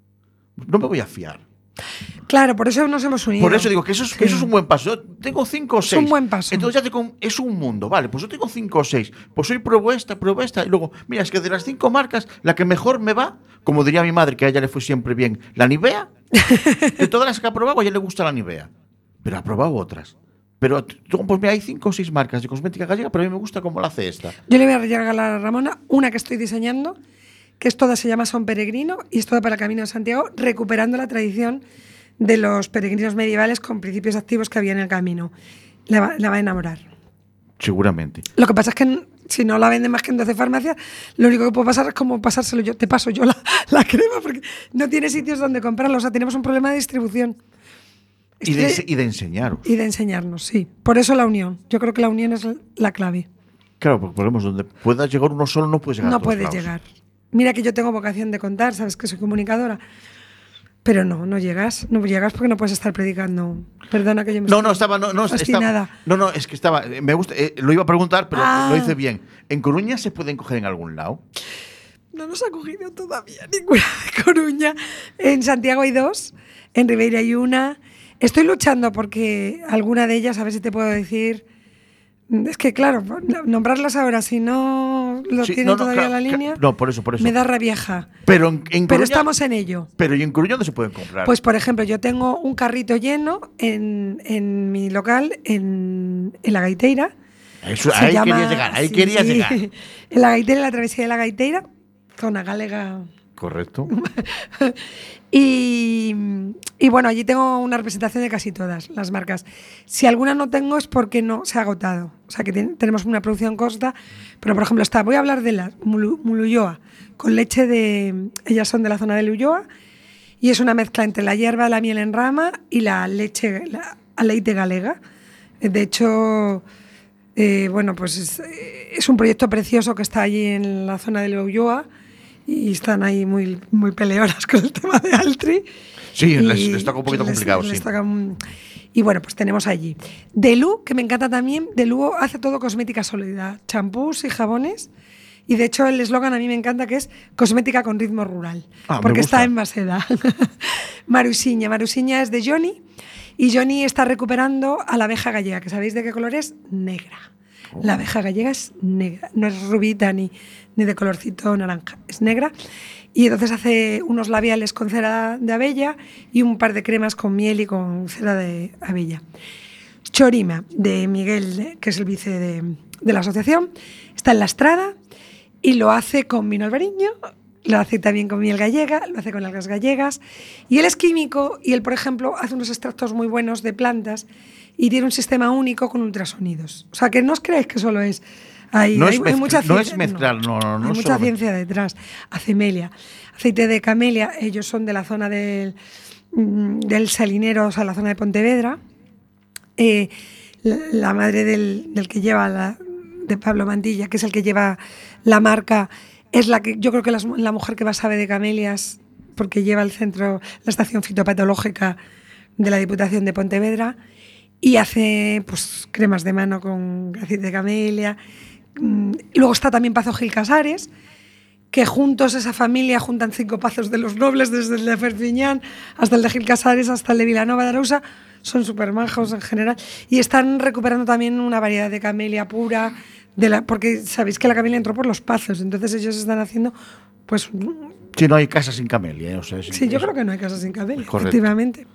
No me voy a fiar. Claro, por eso nos hemos unido. Por eso digo que eso es un buen paso. Yo tengo 5 o 6. Es un buen paso. Entonces es un mundo. Vale, pues yo tengo 5 o 6. Pues hoy pruebo esta. Y luego, mira, es que de las 5 marcas, la que mejor me va, como diría mi madre, que a ella le fue siempre bien, la Nivea. De todas las que ha probado, a ella le gusta la Nivea. Pero ha probado otras. Pero pues mira, hay 5 o 6 marcas de cosmética gallega, pero a mí me gusta cómo la hace esta. Yo le voy a regalar a Ramona una que estoy diseñando, que es toda, se llama Son Peregrino, y es toda para Camino de Santiago, recuperando la tradición de los peregrinos medievales con principios activos que había en el camino. La va a enamorar. Seguramente. Lo que pasa es que si no la venden más que en 12 farmacias, lo único que puede pasar es como pasárselo yo. Te paso yo la crema porque no tiene sitios donde comprarla. O sea, tenemos un problema de distribución. Y de enseñaros. Y de enseñarnos, sí. Por eso la unión. Yo creo que la unión es la clave. Claro, porque volvemos, donde puedas llegar uno solo no puedes llegar a todos puedes lados. llegar. Mira que yo tengo vocación de contar, sabes que soy comunicadora. Pero no llegas porque no puedes estar predicando. Perdona que yo me estaba es que estaba, me gusta, lo iba a preguntar, pero lo hice bien. ¿En Coruña se pueden coger en algún lado? No nos ha cogido todavía ninguna de Coruña. En Santiago hay 2, en Ribeira hay una. Estoy luchando porque alguna de ellas, a ver si te puedo decir. Es que, claro, nombrarlas ahora, si no tienen todavía la línea. No, por eso. Me da rabieja. Pero en Coruña, pero estamos en ello. Pero ¿y en Coruña dónde se pueden comprar? Pues, por ejemplo, yo tengo un carrito lleno en mi local, en la Gaiteira. Eso, ahí quería llegar. En la Gaiteira, en la travesía de la Gaiteira, zona galega. Correcto. Y bueno, allí tengo una representación de casi todas las marcas. Si alguna no tengo es porque no se ha agotado. O sea que tenemos una producción costa. Pero por ejemplo, voy a hablar de las Mululloa, con leche de... Ellas son de la zona de Ulloa y es una mezcla entre la hierba, la miel en rama y la leche, leite galega. De hecho, bueno, pues es un proyecto precioso que está allí en la zona de Ulloa. Y están ahí muy, muy peleonas con el tema de Altri. Sí, les toca un poquito complicado, sí. Y bueno, pues tenemos allí. Delu, que me encanta también. Delu hace todo cosmética sólida, champús y jabones. Y de hecho el eslogan a mí me encanta, que es cosmética con ritmo rural. Porque está en Maseda. Marusiña es de Johnny. Y Johnny está recuperando a la abeja gallega, que ¿sabéis de qué color es? Negra. La abeja gallega es negra, no es rubita ni de colorcito naranja, es negra. Y entonces hace unos labiales con cera de abella y un par de cremas con miel y con cera de abella. Chorima, de Miguel, que es el vice de la asociación, está en La Estrada. Y lo hace con vino albariño, lo hace también con miel gallega, lo hace con algas gallegas. Y él es químico y él, por ejemplo, hace unos extractos muy buenos de plantas y tiene un sistema único con ultrasonidos. O sea, que no os creáis que solo es... Hay mucha ciencia, no es mezclar, no. Hay mucha ciencia detrás. Acemelia, aceite de camelia, ellos son de la zona del Salinero, o sea, la zona de Pontevedra. La madre del que lleva de Pablo Mantilla, que es el que lleva la marca, es la que yo creo que la mujer que más sabe de camelias, porque lleva el centro, la estación fitopatológica de la Diputación de Pontevedra, y hace pues cremas de mano con aceite de camelia. Luego está también Pazo Gil Casares, que juntos, esa familia, juntan 5 pazos de los nobles, desde el de Perpiñán hasta el de Gil Casares, hasta el de Vilanova de Arousa. Son súper majos en general. Y están recuperando también una variedad de camelia pura, porque sabéis que la camelia entró por los pazos, entonces ellos están haciendo, pues... Si no hay casa sin camelia, o sea, sí, yo creo que no hay casa sin camelia, correcto. Efectivamente.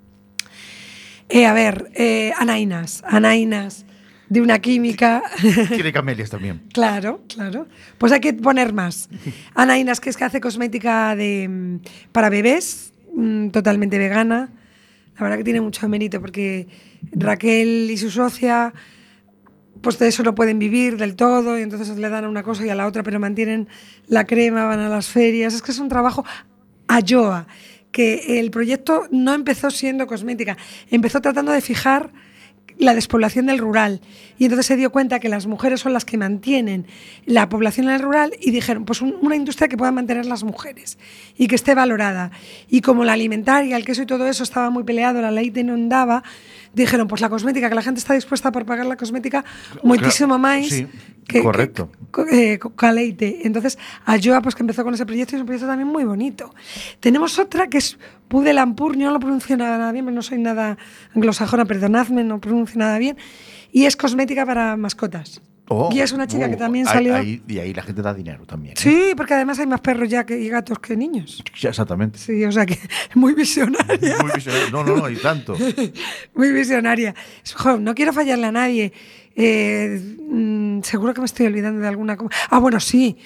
Anainas, de una química... Tiene camelias también. Claro. Pues hay que poner más. Anainas, que es que hace cosmética para bebés, totalmente vegana. La verdad que tiene mucho mérito porque Raquel y su socia, pues de eso no pueden vivir del todo y entonces le dan a una cosa y a la otra, pero mantienen la crema, van a las ferias. Es que es un trabajo Ayoa, que el proyecto no empezó siendo cosmética, empezó tratando de fijar la despoblación del rural y entonces se dio cuenta que las mujeres son las que mantienen la población en el rural y dijeron, pues una industria que pueda mantener las mujeres y que esté valorada. Y como la alimentaria, el queso y todo eso estaba muy peleado, la leite non daba, dijeron, pues la cosmética, que la gente está dispuesta por pagar la cosmética muchísimo más sí, que leite. Entonces, Ayoa, pues que empezó con ese proyecto y es un proyecto también muy bonito. Tenemos otra que es Pu de Lampur, yo no lo pronuncio nada bien, no soy nada anglosajona, perdonadme, no pronuncio nada bien, y es cosmética para mascotas. Y es una chica que también salió... Y ahí la gente da dinero también. Sí, porque además hay más perros ya y gatos que niños. Exactamente. Sí, o sea que muy visionaria. Muy visionaria. No, y tanto. Muy visionaria. Jo, no quiero fallarle a nadie. Seguro que me estoy olvidando de alguna cosa. Bueno, sí.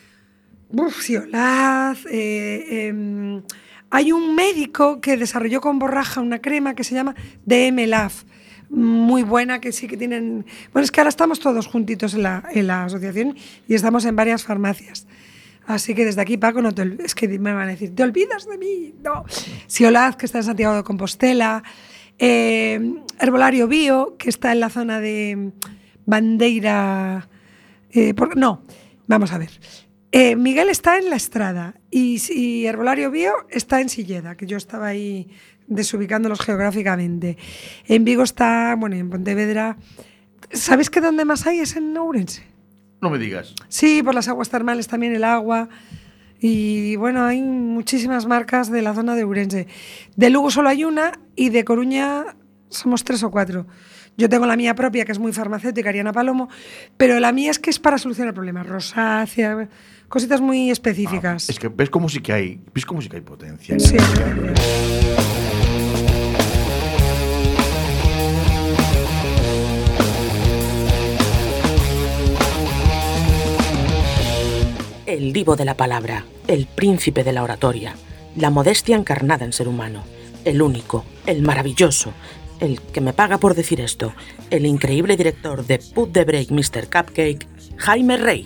Ciolaz. Hay un médico que desarrolló con borraja una crema que se llama DM Love. Muy buena, que sí que tienen... Bueno, es que ahora estamos todos juntitos en la asociación y estamos en varias farmacias. Así que desde aquí, Paco, no te es que me van a decir, ¿te olvidas de mí? No. Ciolaz, que está en Santiago de Compostela. Herbolario Bio, que está en la zona de Bandeira... no, vamos a ver. Miguel está en La Estrada y Herbolario Bio está en Silleda, que yo estaba ahí desubicándolos geográficamente. En Vigo está, bueno, en Pontevedra. ¿Sabéis que donde más hay es en Ourense? No me digas. Sí, por las aguas termales también el agua. Y bueno, hay muchísimas marcas de la zona de Ourense. De Lugo solo hay una y de Coruña somos 3 o 4. Yo tengo la mía propia, que es muy farmacéutica, Ariana Palomo, pero la mía es que es para solucionar problemas. Rosácea, cositas muy específicas. Es que ves como sí que hay potencia. Sí. El divo de la palabra, el príncipe de la oratoria, la modestia encarnada en ser humano, el único, el maravilloso, el que me paga por decir esto, el increíble director de Put the Break Mr. Cupcake, Jaime Rey.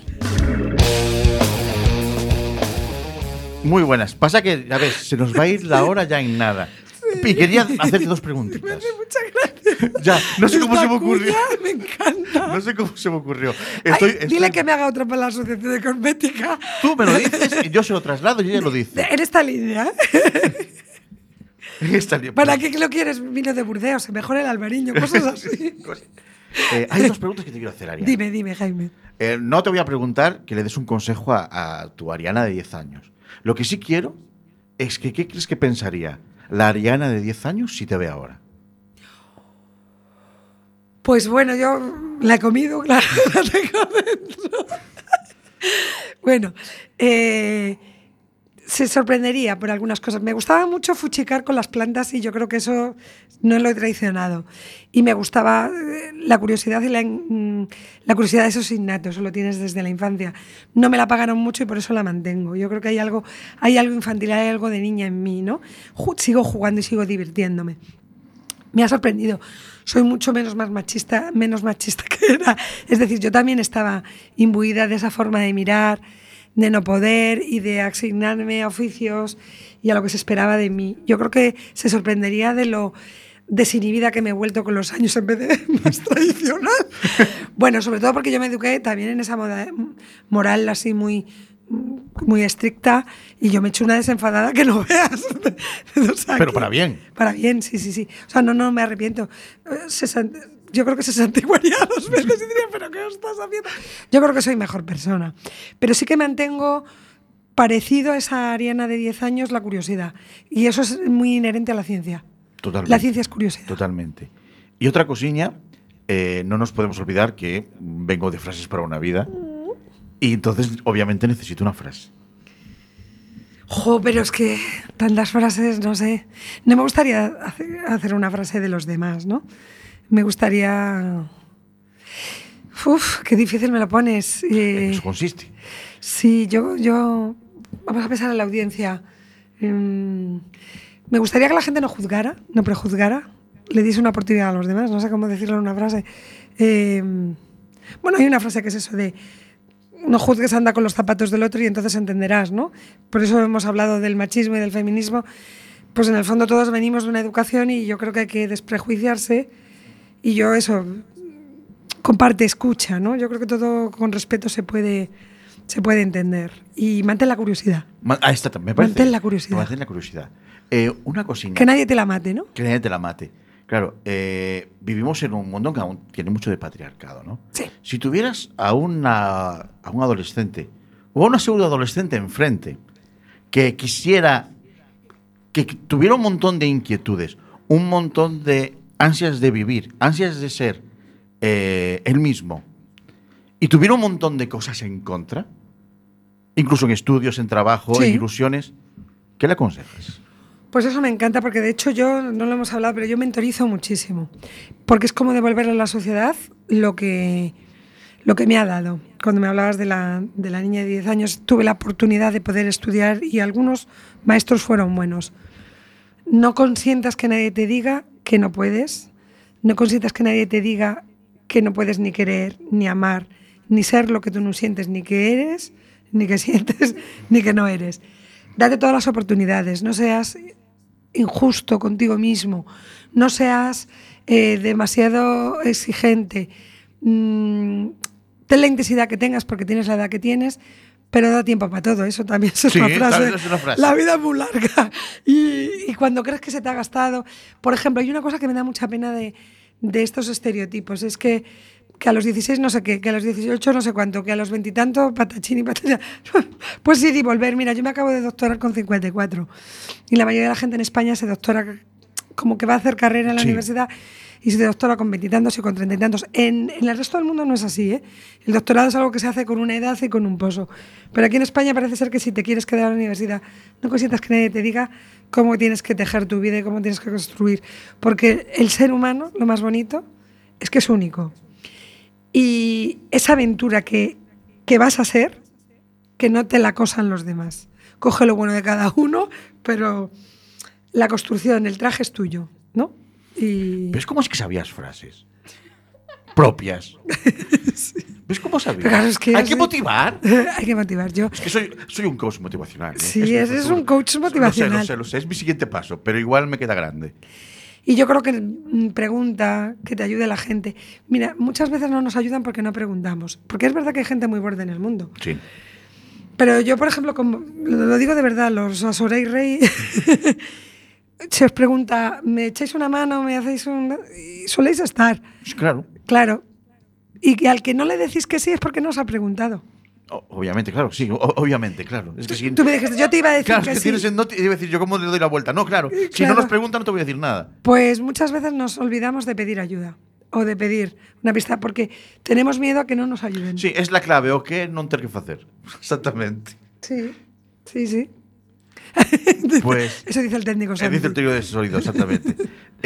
Muy buenas. Pasa que, a ver, se nos va a ir la hora ya en nada. Sí. Y quería hacerte 2 preguntitas. Me hace mucha gracia. Ya, no sé cómo se me ocurrió. Me encanta. No sé cómo se me ocurrió. Dile que me haga otra para la asociación de cosmética. Tú me lo dices y yo se lo traslado y ella lo dice. En esta línea. Estaría ¿Para qué lo quieres? Vino de Burdeos, se mejora el albariño, cosas así. Hay 2 preguntas que te quiero hacer, Ariana. Dime, Jaime. No te voy a preguntar que le des un consejo a tu Ariana de 10 años. Lo que sí quiero es que, ¿qué crees que pensaría la Ariana de 10 años si te ve ahora? Pues bueno, yo la he comido, claro, la tengo dentro. Bueno, se sorprendería por algunas cosas. Me gustaba mucho fuchicar con las plantas y yo creo que eso no lo he traicionado. Y me gustaba la curiosidad y la curiosidad, eso es innato, eso lo tienes desde la infancia. No me la pagaron mucho y por eso la mantengo. Yo creo que hay algo infantil, hay algo de niña en mí, ¿no? Sigo jugando y sigo divirtiéndome. Me ha sorprendido. Soy mucho menos machista que era. Es decir, yo también estaba imbuida de esa forma de mirar, de no poder y de asignarme a oficios y a lo que se esperaba de mí. Yo creo que se sorprendería de lo desinhibida que me he vuelto con los años en vez de más tradicional. Bueno, sobre todo porque yo me eduqué también en esa moral así muy estricta y yo me he hecho una desenfadada que no veas. O sea, pero para bien. Para bien, sí. O sea, no me arrepiento. Yo creo que se santiguaría 2 veces y diría, ¿pero qué estás haciendo? Yo creo que soy mejor persona. Pero sí que mantengo parecido a esa Ariana de 10 años la curiosidad. Y eso es muy inherente a la ciencia. Totalmente. La ciencia es curiosidad. Totalmente. Y otra cosilla, no nos podemos olvidar que vengo de Frases para una vida. Y entonces, obviamente, necesito una frase. Pero es que tantas frases, no sé. No me gustaría hacer una frase de los demás, ¿no? Me gustaría... qué difícil me lo pones. ¿En eso consiste? Sí, yo... Vamos a pensar en la audiencia. Me gustaría que la gente no juzgara, no prejuzgara, le diese una oportunidad a los demás. No sé cómo decirlo en una frase. Bueno, hay una frase que es eso de... No juzgues, anda con los zapatos del otro y entonces entenderás, ¿no? Por eso hemos hablado del machismo y del feminismo. Pues en el fondo todos venimos de una educación y yo creo que hay que desprejuiciarse. Y yo eso, comparte, escucha, ¿no? Yo creo que todo con respeto se puede entender. Y mantén la curiosidad. Esta también me parece. Mantén la curiosidad. Mantén la curiosidad. Una cosilla. Que nadie te la mate, ¿no? Que nadie te la mate. Claro, vivimos en un mundo que aún tiene mucho de patriarcado, ¿no? Sí. Si tuvieras a un adolescente o a una pseudoadolescente enfrente que quisiera, que tuviera un montón de inquietudes, un montón de ansias de vivir, ansias de ser él mismo, y tuviera un montón de cosas en contra, incluso en estudios, en trabajo, sí, en ilusiones, ¿qué le aconsejas? Pues eso me encanta porque de hecho yo, no lo hemos hablado, pero yo mentorizo muchísimo. Porque es como devolverle a la sociedad lo que me ha dado. Cuando me hablabas de la niña de 10 años, tuve la oportunidad de poder estudiar y algunos maestros fueron buenos. No consientas que nadie te diga que no puedes. No consientas que nadie te diga que no puedes ni querer, ni amar, ni ser lo que tú no sientes, ni que eres, ni que sientes, ni que no eres. Date todas las oportunidades. No seas injusto contigo mismo, no seas demasiado exigente, ten la intensidad que tengas porque tienes la edad que tienes, pero da tiempo para todo. Eso también es una frase. Es una frase. La vida es muy larga y cuando crees que se te ha gastado, por ejemplo, hay una cosa que me da mucha pena de estos estereotipos, es que a los 16 no sé qué, que a los 18 no sé cuánto, que a los 20 y tanto patachín y patachín. Pues ir y volver. Mira, yo me acabo de doctorar con 54 y la mayoría de la gente en España se doctora como que va a hacer carrera en la universidad y se doctora con 20 y tantos y con 30 y tantos. En el resto del mundo no es así, ¿eh? El doctorado es algo que se hace con una edad y con un pozo. Pero aquí en España parece ser que si te quieres quedar en la universidad no consientas que nadie te diga cómo tienes que tejer tu vida y cómo tienes que construir. Porque el ser humano, lo más bonito, es que es único. Y esa aventura que vas a ser, que no te la acosan los demás. Coge lo bueno de cada uno, pero la construcción, el traje es tuyo, ¿no? ¿Ves cómo es que sabías frases propias? Sí. ¿Ves cómo sabías? Claro, es que hay que motivar. Hay que motivar. Yo es que soy un coach motivacional. Sí, eres un coach motivacional. Lo sé. Es mi siguiente paso, pero igual me queda grande. Y yo creo que pregunta, que te ayude la gente. Mira, muchas veces no nos ayudan porque no preguntamos. Porque es verdad que hay gente muy borde en el mundo. Sí. Pero yo, por ejemplo, como lo digo de verdad, los Asoray Rey se os pregunta, ¿me echáis una mano? ¿Me hacéis un...? Y soléis estar. Claro. Claro. Y que al que no le decís que sí es porque no os ha preguntado. Obviamente, claro, sí, obviamente, claro. Es que tú me dijiste, yo te iba a decir claro, que es sí. Tienes no te iba a decir yo cómo le doy la vuelta. No, claro. Si claro. no nos preguntan no te voy a decir nada. Pues muchas veces nos olvidamos de pedir ayuda o de pedir una pista porque tenemos miedo a que no nos ayuden. Sí, es la clave, o que non ter que facer. Exactamente. Sí. Pues, eso dice el técnico dice el sonido. técnico de sonido, exactamente.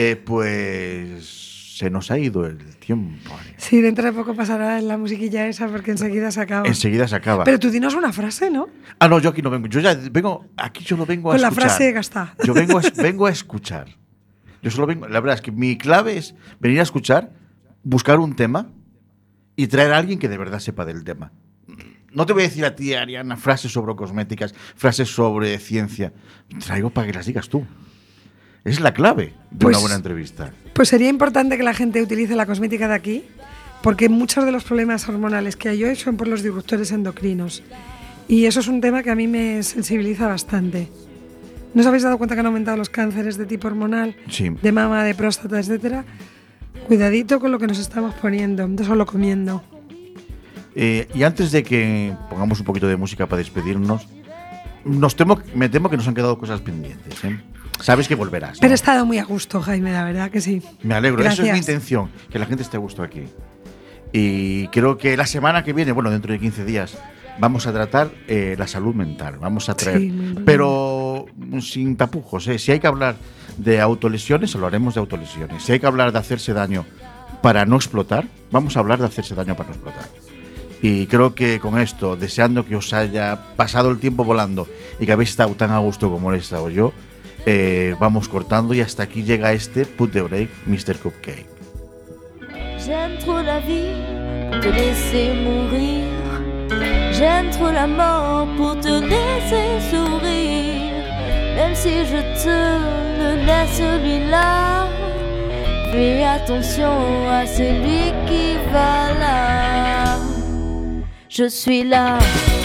Pues se nos ha ido el tiempo. Sí, dentro de poco pasará la musiquilla esa porque enseguida se acaba. Enseguida se acaba. Pero tú dinos una frase, ¿no? Ah, no, yo aquí no vengo. Yo ya vengo, aquí yo no vengo a Con la escuchar. frase gastada. Yo vengo a escuchar. Yo solo vengo, la verdad es que mi clave es venir a escuchar, buscar un tema y traer a alguien que de verdad sepa del tema. No te voy a decir a ti, Ariana, frases sobre cosméticas, frases sobre ciencia. Traigo para que las digas tú. Es la clave de Pues- una buena entrevista. Pues sería importante que la gente utilice la cosmética de aquí, porque muchos de los problemas hormonales que hay hoy son por los disruptores endocrinos. Y eso es un tema que a mí me sensibiliza bastante. ¿No os habéis dado cuenta que han aumentado los cánceres de tipo hormonal? Sí. De mama, de próstata, etcétera. Cuidadito con lo que nos estamos poniendo, no solo comiendo. Y antes de que pongamos un poquito de música para despedirnos, me temo que nos han quedado cosas pendientes, ¿eh? Sabes que volverás, ¿no? Pero he estado muy a gusto, Jaime, la verdad que sí. Me alegro, eso es mi Gracias. intención, que la gente esté a gusto aquí. Y creo que la semana que viene, bueno, dentro de 15 días, vamos a tratar la salud mental. Vamos a traer, Sí, muy bien. pero sin tapujos, ¿eh? Si hay que hablar de autolesiones, hablaremos de autolesiones. Si hay que hablar de hacerse daño para no explotar, vamos a hablar de hacerse daño para no explotar. Y creo que con esto, deseando que os haya pasado el tiempo volando y que habéis estado tan a gusto como he estado yo, vamos cortando y hasta aquí llega este Put the Break, Mr. Cupcake. J'aime trop la vie pour te laisser mourir. J'aime trop la mort pour te laisser sourire. Même si je te le laisse celui-là, fais attention à celui qui va là. Je suis là.